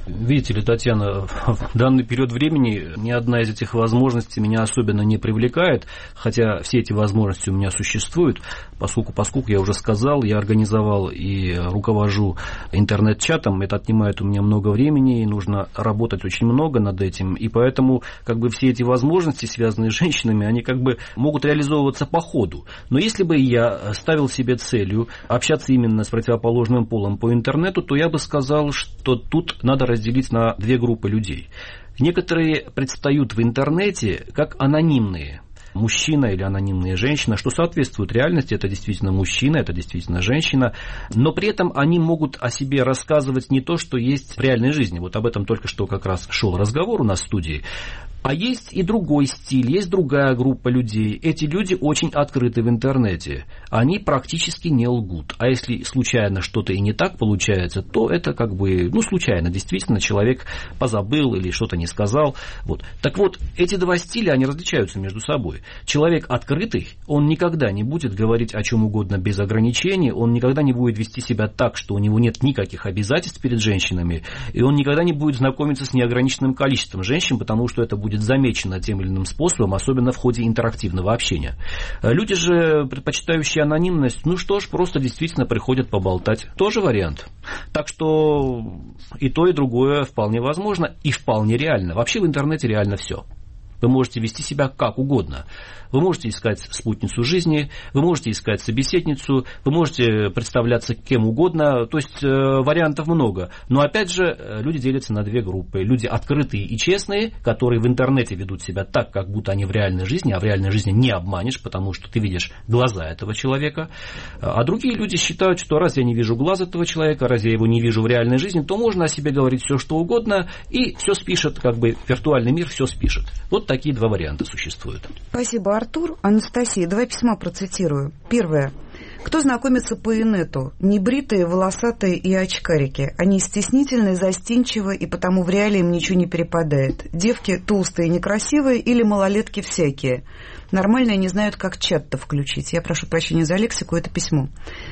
Видите ли, Татьяна, в данный период времени ни одна из этих возможностей меня особенно не привлекает, хотя все эти возможности у меня существуют, поскольку, поскольку я уже сказал, я организовал и руковожу интернет-чатом, это отнимает у меня много времени, и нужно работать очень много над этим, и поэтому как бы все эти возможности, связанные с женщинами, они как бы могут реализовываться по ходу. Но если бы я ставил себе целью общаться именно с противоположным полом по интернету, то я бы сказал, что тут надо разделить на две группы людей. Некоторые предстают в интернете как анонимные. Мужчина или анонимная женщина, что соответствует реальности, это действительно мужчина, это действительно женщина, но при этом они могут о себе рассказывать не то, что есть в реальной жизни. Вот об этом только что как раз шел разговор у нас в студии. А есть и другой стиль, есть другая группа людей. Эти люди очень открыты в интернете. Они практически не лгут. А если случайно что-то и не так получается, то это как бы, ну, случайно. Действительно, человек позабыл или что-то не сказал. Вот. Так вот, эти два стиля, они различаются между собой. Человек открытый, он никогда не будет говорить о чем угодно без ограничений, он никогда не будет вести себя так, что у него нет никаких обязательств перед женщинами, и он никогда не будет знакомиться с неограниченным количеством женщин, потому что это будет замечено тем или иным способом, особенно в ходе интерактивного общения. Люди же, предпочитающие анонимность, ну что ж, просто действительно приходят поболтать. Тоже вариант. Так что и то, и другое вполне возможно и вполне реально. Вообще в интернете реально все. Вы можете вести себя как угодно. Вы можете искать спутницу жизни, вы можете искать собеседницу, вы можете представляться кем угодно. То есть э, вариантов много. Но опять же, люди делятся на две группы. Люди открытые и честные, которые в интернете ведут себя так, как будто они в реальной жизни, а в реальной жизни не обманешь, потому что ты видишь глаза этого человека. А другие люди считают, что раз я не вижу глаз этого человека, раз я его не вижу в реальной жизни, то можно о себе говорить все, что угодно, и все спишет, как бы виртуальный мир все спишет. Вот такие два варианта существуют. Спасибо, Артур. Анастасия, два письма процитирую. Первое. Кто знакомится по инету? Небритые, волосатые и очкарики. Они стеснительны, застенчивы, и потому в реале им ничего не перепадает. Девки толстые, некрасивые или малолетки всякие. Нормальные не знают, как чат-то включить. Я прошу прощения за лексику, это письмо.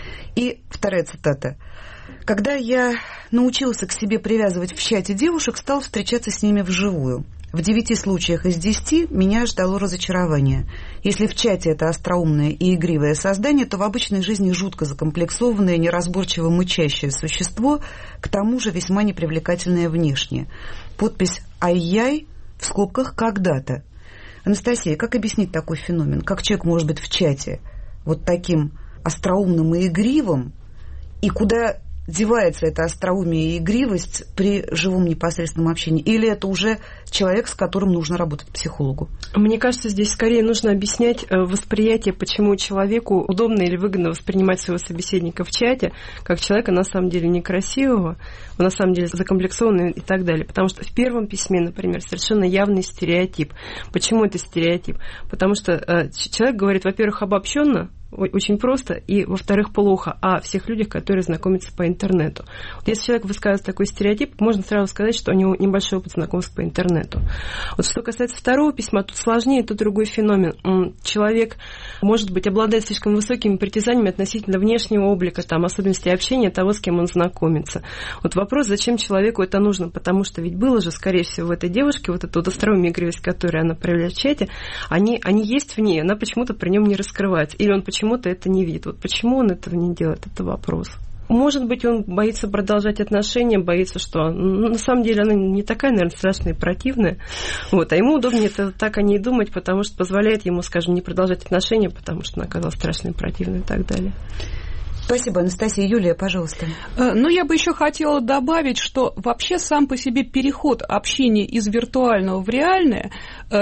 И вторая цитата. Когда я научился к себе привязывать в чате девушек, стал встречаться с ними вживую. В девяти случаях из десяти меня ждало разочарование. Если в чате это остроумное и игривое создание, то в обычной жизни жутко закомплексованное, неразборчиво мычащее существо, к тому же весьма непривлекательное внешне. Подпись «Ай-яй» в скобках «когда-то». Анастасия, как объяснить такой феномен? Как человек может быть в чате вот таким остроумным и игривым, и куда девается эта остроумие и игривость при живом непосредственном общении? Или это уже человек, с которым нужно работать психологу? Мне кажется, здесь скорее нужно объяснять восприятие, почему человеку удобно или выгодно воспринимать своего собеседника в чате, как человека на самом деле некрасивого, на самом деле закомплексованного и так далее. Потому что в первом письме, например, совершенно явный стереотип. Почему это стереотип? Потому что э, человек говорит, во-первых, обобщенно, очень просто, и, во-вторых, плохо о всех людях, которые знакомятся по интернету. Вот если человек высказывает такой стереотип, можно сразу сказать, что у него небольшой опыт знакомств по интернету. Вот что касается второго письма, тут сложнее, тут другой феномен. Человек, может быть, обладает слишком высокими притязаниями относительно внешнего облика, там, особенностей общения того, с кем он знакомится. Вот вопрос, зачем человеку это нужно, потому что ведь было же, скорее всего, в этой девушке вот эта вот остроумие и игривость, которую она проявляет в чате, они, они есть в ней, она почему-то при нем не раскрывается. Или он почему почему-то это не видит. Вот почему он этого не делает, это вопрос. Может быть, он боится продолжать отношения, боится, что ну, на самом деле она не такая, наверное, страшная и противная. Вот. А ему удобнее это так о ней думать, потому что позволяет ему, скажем, не продолжать отношения, потому что она оказалась страшной и противной и так далее. Спасибо, Анастасия. Юлия, пожалуйста. Ну, я бы еще хотела добавить, что вообще сам по себе переход общения из виртуального в реальное,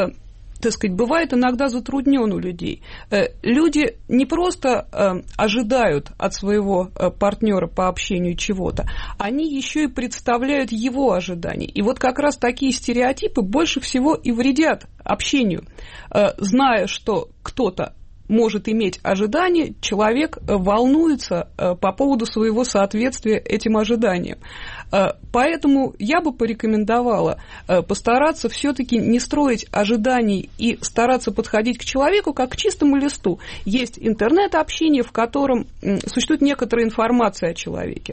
так сказать, бывает иногда затруднен у людей. Люди не просто ожидают от своего партнера по общению чего-то, они еще и представляют его ожидания. И вот как раз такие стереотипы больше всего и вредят общению. Зная, что кто-то может иметь ожидание, человек волнуется по поводу своего соответствия этим ожиданиям. Поэтому я бы порекомендовала постараться все-таки не строить ожиданий и стараться подходить к человеку как к чистому листу. Есть интернет-общение, в котором существует некоторая информация о человеке.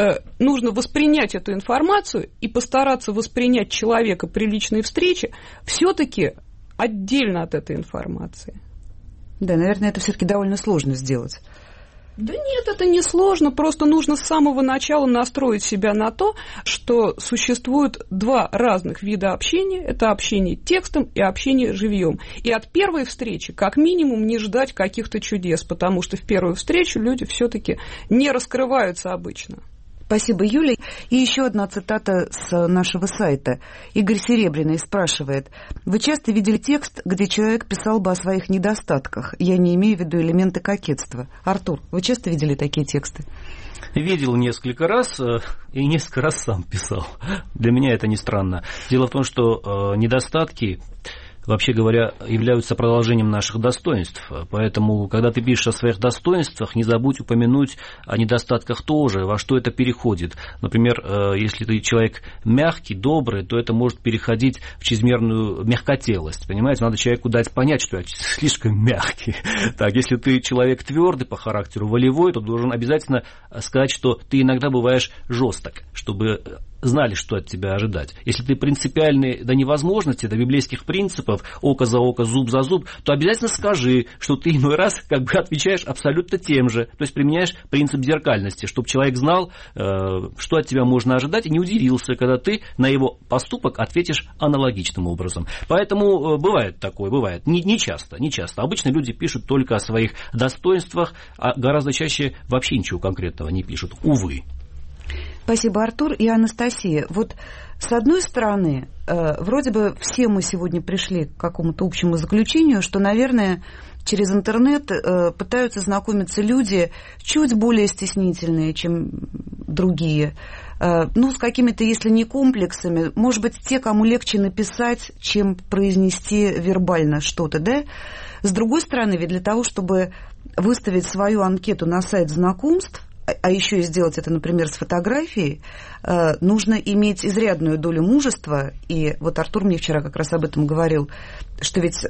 Нужно воспринять эту информацию и постараться воспринять человека при личной встрече все-таки отдельно от этой информации. Да, наверное, это все-таки довольно сложно сделать. Да нет, это не сложно, просто нужно с самого начала настроить себя на то, что существует два разных вида общения. Это общение текстом и общение живьем. И от первой встречи как минимум не ждать каких-то чудес, потому что в первую встречу люди все-таки не раскрываются обычно. Спасибо, Юля. И еще одна цитата с нашего сайта. Игорь Серебряный спрашивает. Вы часто видели текст, где человек писал бы о своих недостатках? Я не имею в виду элементы кокетства. Артур, вы часто видели такие тексты? Видел несколько раз и несколько раз сам писал. Для меня это не странно. Дело в том, что недостатки, вообще говоря, являются продолжением наших достоинств. Поэтому, когда ты пишешь о своих достоинствах, не забудь упомянуть о недостатках тоже, во что это переходит. Например, если ты человек мягкий, добрый, то это может переходить в чрезмерную мягкотелость. Понимаете, надо человеку дать понять, что я слишком мягкий. Так, если ты человек твердый по характеру, волевой, то должен обязательно сказать, что ты иногда бываешь жесток, чтобы знали, что от тебя ожидать. Если ты принципиальный до невозможности, до библейских принципов, око за око, зуб за зуб, то обязательно скажи, что ты иной раз как бы отвечаешь абсолютно тем же. То есть применяешь принцип зеркальности, чтобы человек знал, что от тебя можно ожидать, и не удивился, когда ты на его поступок ответишь аналогичным образом. Поэтому бывает такое, бывает. Не, не часто, не часто. Обычно люди пишут только о своих достоинствах, а гораздо чаще вообще ничего конкретного не пишут. Увы. Спасибо, Артур. И Анастасия, вот с одной стороны, э, вроде бы все мы сегодня пришли к какому-то общему заключению, что, наверное, через интернет э, пытаются знакомиться люди чуть более стеснительные, чем другие, э, ну, с какими-то, если не комплексами, может быть, те, кому легче написать, чем произнести вербально что-то, да? С другой стороны, ведь для того, чтобы выставить свою анкету на сайт знакомств, а еще и сделать это, например, с фотографией, нужно иметь изрядную долю мужества. И вот Артур мне вчера как раз об этом говорил, что ведь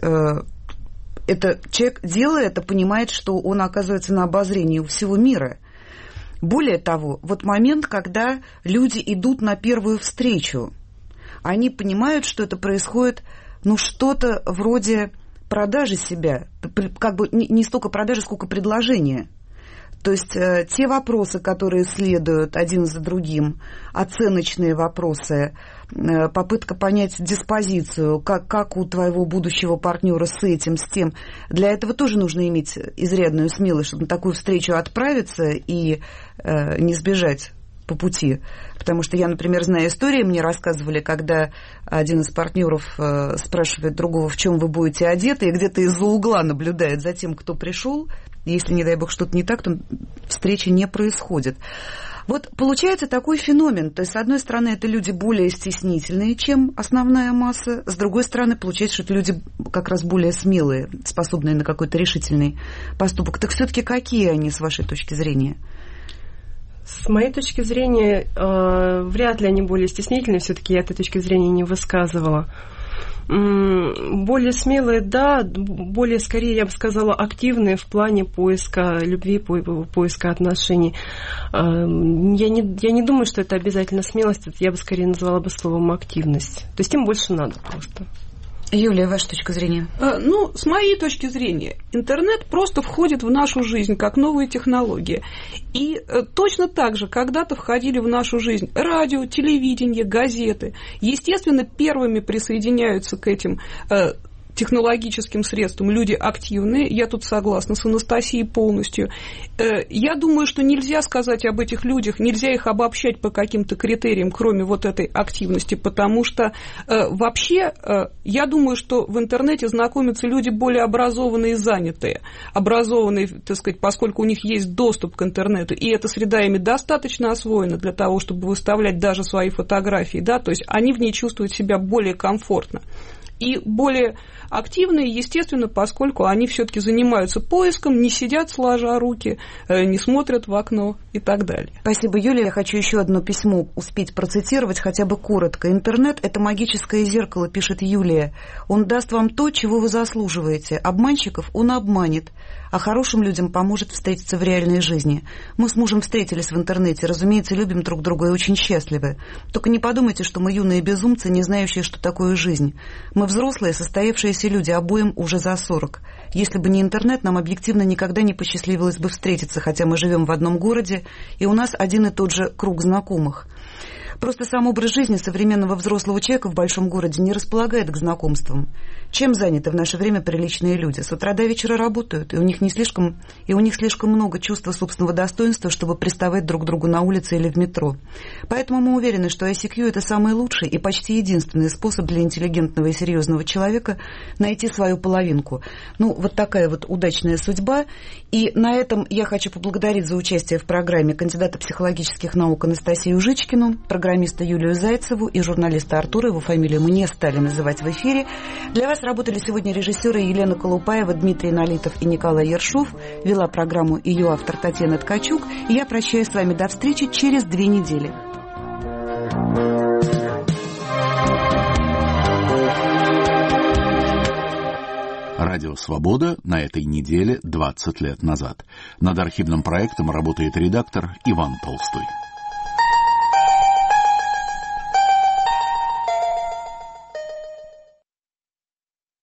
это, человек, делая это, понимает, что он оказывается на обозрении у всего мира. Более того, вот момент, когда люди идут на первую встречу, они понимают, что это происходит, ну, что-то вроде продажи себя, как бы не столько продажи, сколько предложения. То есть э, те вопросы, которые следуют один за другим, оценочные вопросы, э, попытка понять диспозицию, как, как у твоего будущего партнера с этим, с тем, для этого тоже нужно иметь изрядную смелость, чтобы на такую встречу отправиться и э, не сбежать по пути. Потому что я, например, знаю истории, мне рассказывали, когда один из партнеров э, спрашивает другого, в чем вы будете одеты, и где-то из-за угла наблюдает за тем, кто пришел. Если, не дай бог, что-то не так, то встречи не происходит. Вот получается такой феномен. То есть, с одной стороны, это люди более стеснительные, чем основная масса. С другой стороны, получается, что это люди как раз более смелые, способные на какой-то решительный поступок. Так все-таки какие они, с вашей точки зрения? С моей точки зрения, э, вряд ли они более стеснительные. Все-таки я этой точки зрения не высказывала. Более смелые, да, более, скорее, я бы сказала, активные в плане поиска любви, поиска отношений. Я не, я не думаю, что это обязательно смелость, я бы скорее назвала бы словом активность. То есть им больше надо просто. Юлия, ваша точка зрения? Ну, с моей точки зрения, интернет просто входит в нашу жизнь как новая технология. И точно так же когда-то входили в нашу жизнь радио, телевидение, газеты. Естественно, первыми присоединяются к этим технологическим средствам люди активные. Я тут согласна с Анастасией полностью. Я думаю, что нельзя сказать об этих людях, нельзя их обобщать по каким-то критериям, кроме вот этой активности, потому что вообще я думаю, что в интернете знакомятся люди более образованные и занятые. Образованные, так сказать, поскольку у них есть доступ к интернету, и эта среда ими достаточно освоена для того, чтобы выставлять даже свои фотографии, да, то есть они в ней чувствуют себя более комфортно. И более активные, естественно, поскольку они все-таки занимаются поиском, не сидят сложа руки, не смотрят в окно и так далее. Спасибо, Юлия. Я хочу еще одно письмо успеть процитировать, хотя бы коротко. «Интернет – это магическое зеркало», пишет Юлия. «Он даст вам то, чего вы заслуживаете. Обманщиков он обманет, а хорошим людям поможет встретиться в реальной жизни. Мы с мужем встретились в интернете, разумеется, любим друг друга и очень счастливы. Только не подумайте, что мы юные безумцы, не знающие, что такое жизнь. Мы взрослые, состоявшиеся люди, обоим уже за сорок. Если бы не интернет, нам объективно никогда не посчастливилось бы встретиться, хотя мы живем в одном городе, и у нас один и тот же круг знакомых. Просто сам образ жизни современного взрослого человека в большом городе не располагает к знакомствам. Чем заняты в наше время приличные люди? С утра до вечера работают, и у них не слишком, и у них слишком много чувства собственного достоинства, чтобы приставать друг к другу на улице или в метро. Поэтому мы уверены, что ай си кью – это самый лучший и почти единственный способ для интеллигентного и серьезного человека найти свою половинку. Ну, вот такая вот удачная судьба. И на этом я хочу поблагодарить за участие в программе кандидата психологических наук Анастасию Жичкину, программиста Юлию Зайцеву и журналиста Артура, его фамилию мы не стали называть в эфире. Для вас работали сегодня режиссеры Елена Колупаева, Дмитрий Налитов и Николай Ершов. Вела программу ее автор Татьяна Ткачук. И я прощаюсь с вами до встречи через две недели. Радио «Свобода» на этой неделе двадцать лет назад. Над архивным проектом работает редактор Иван Толстой.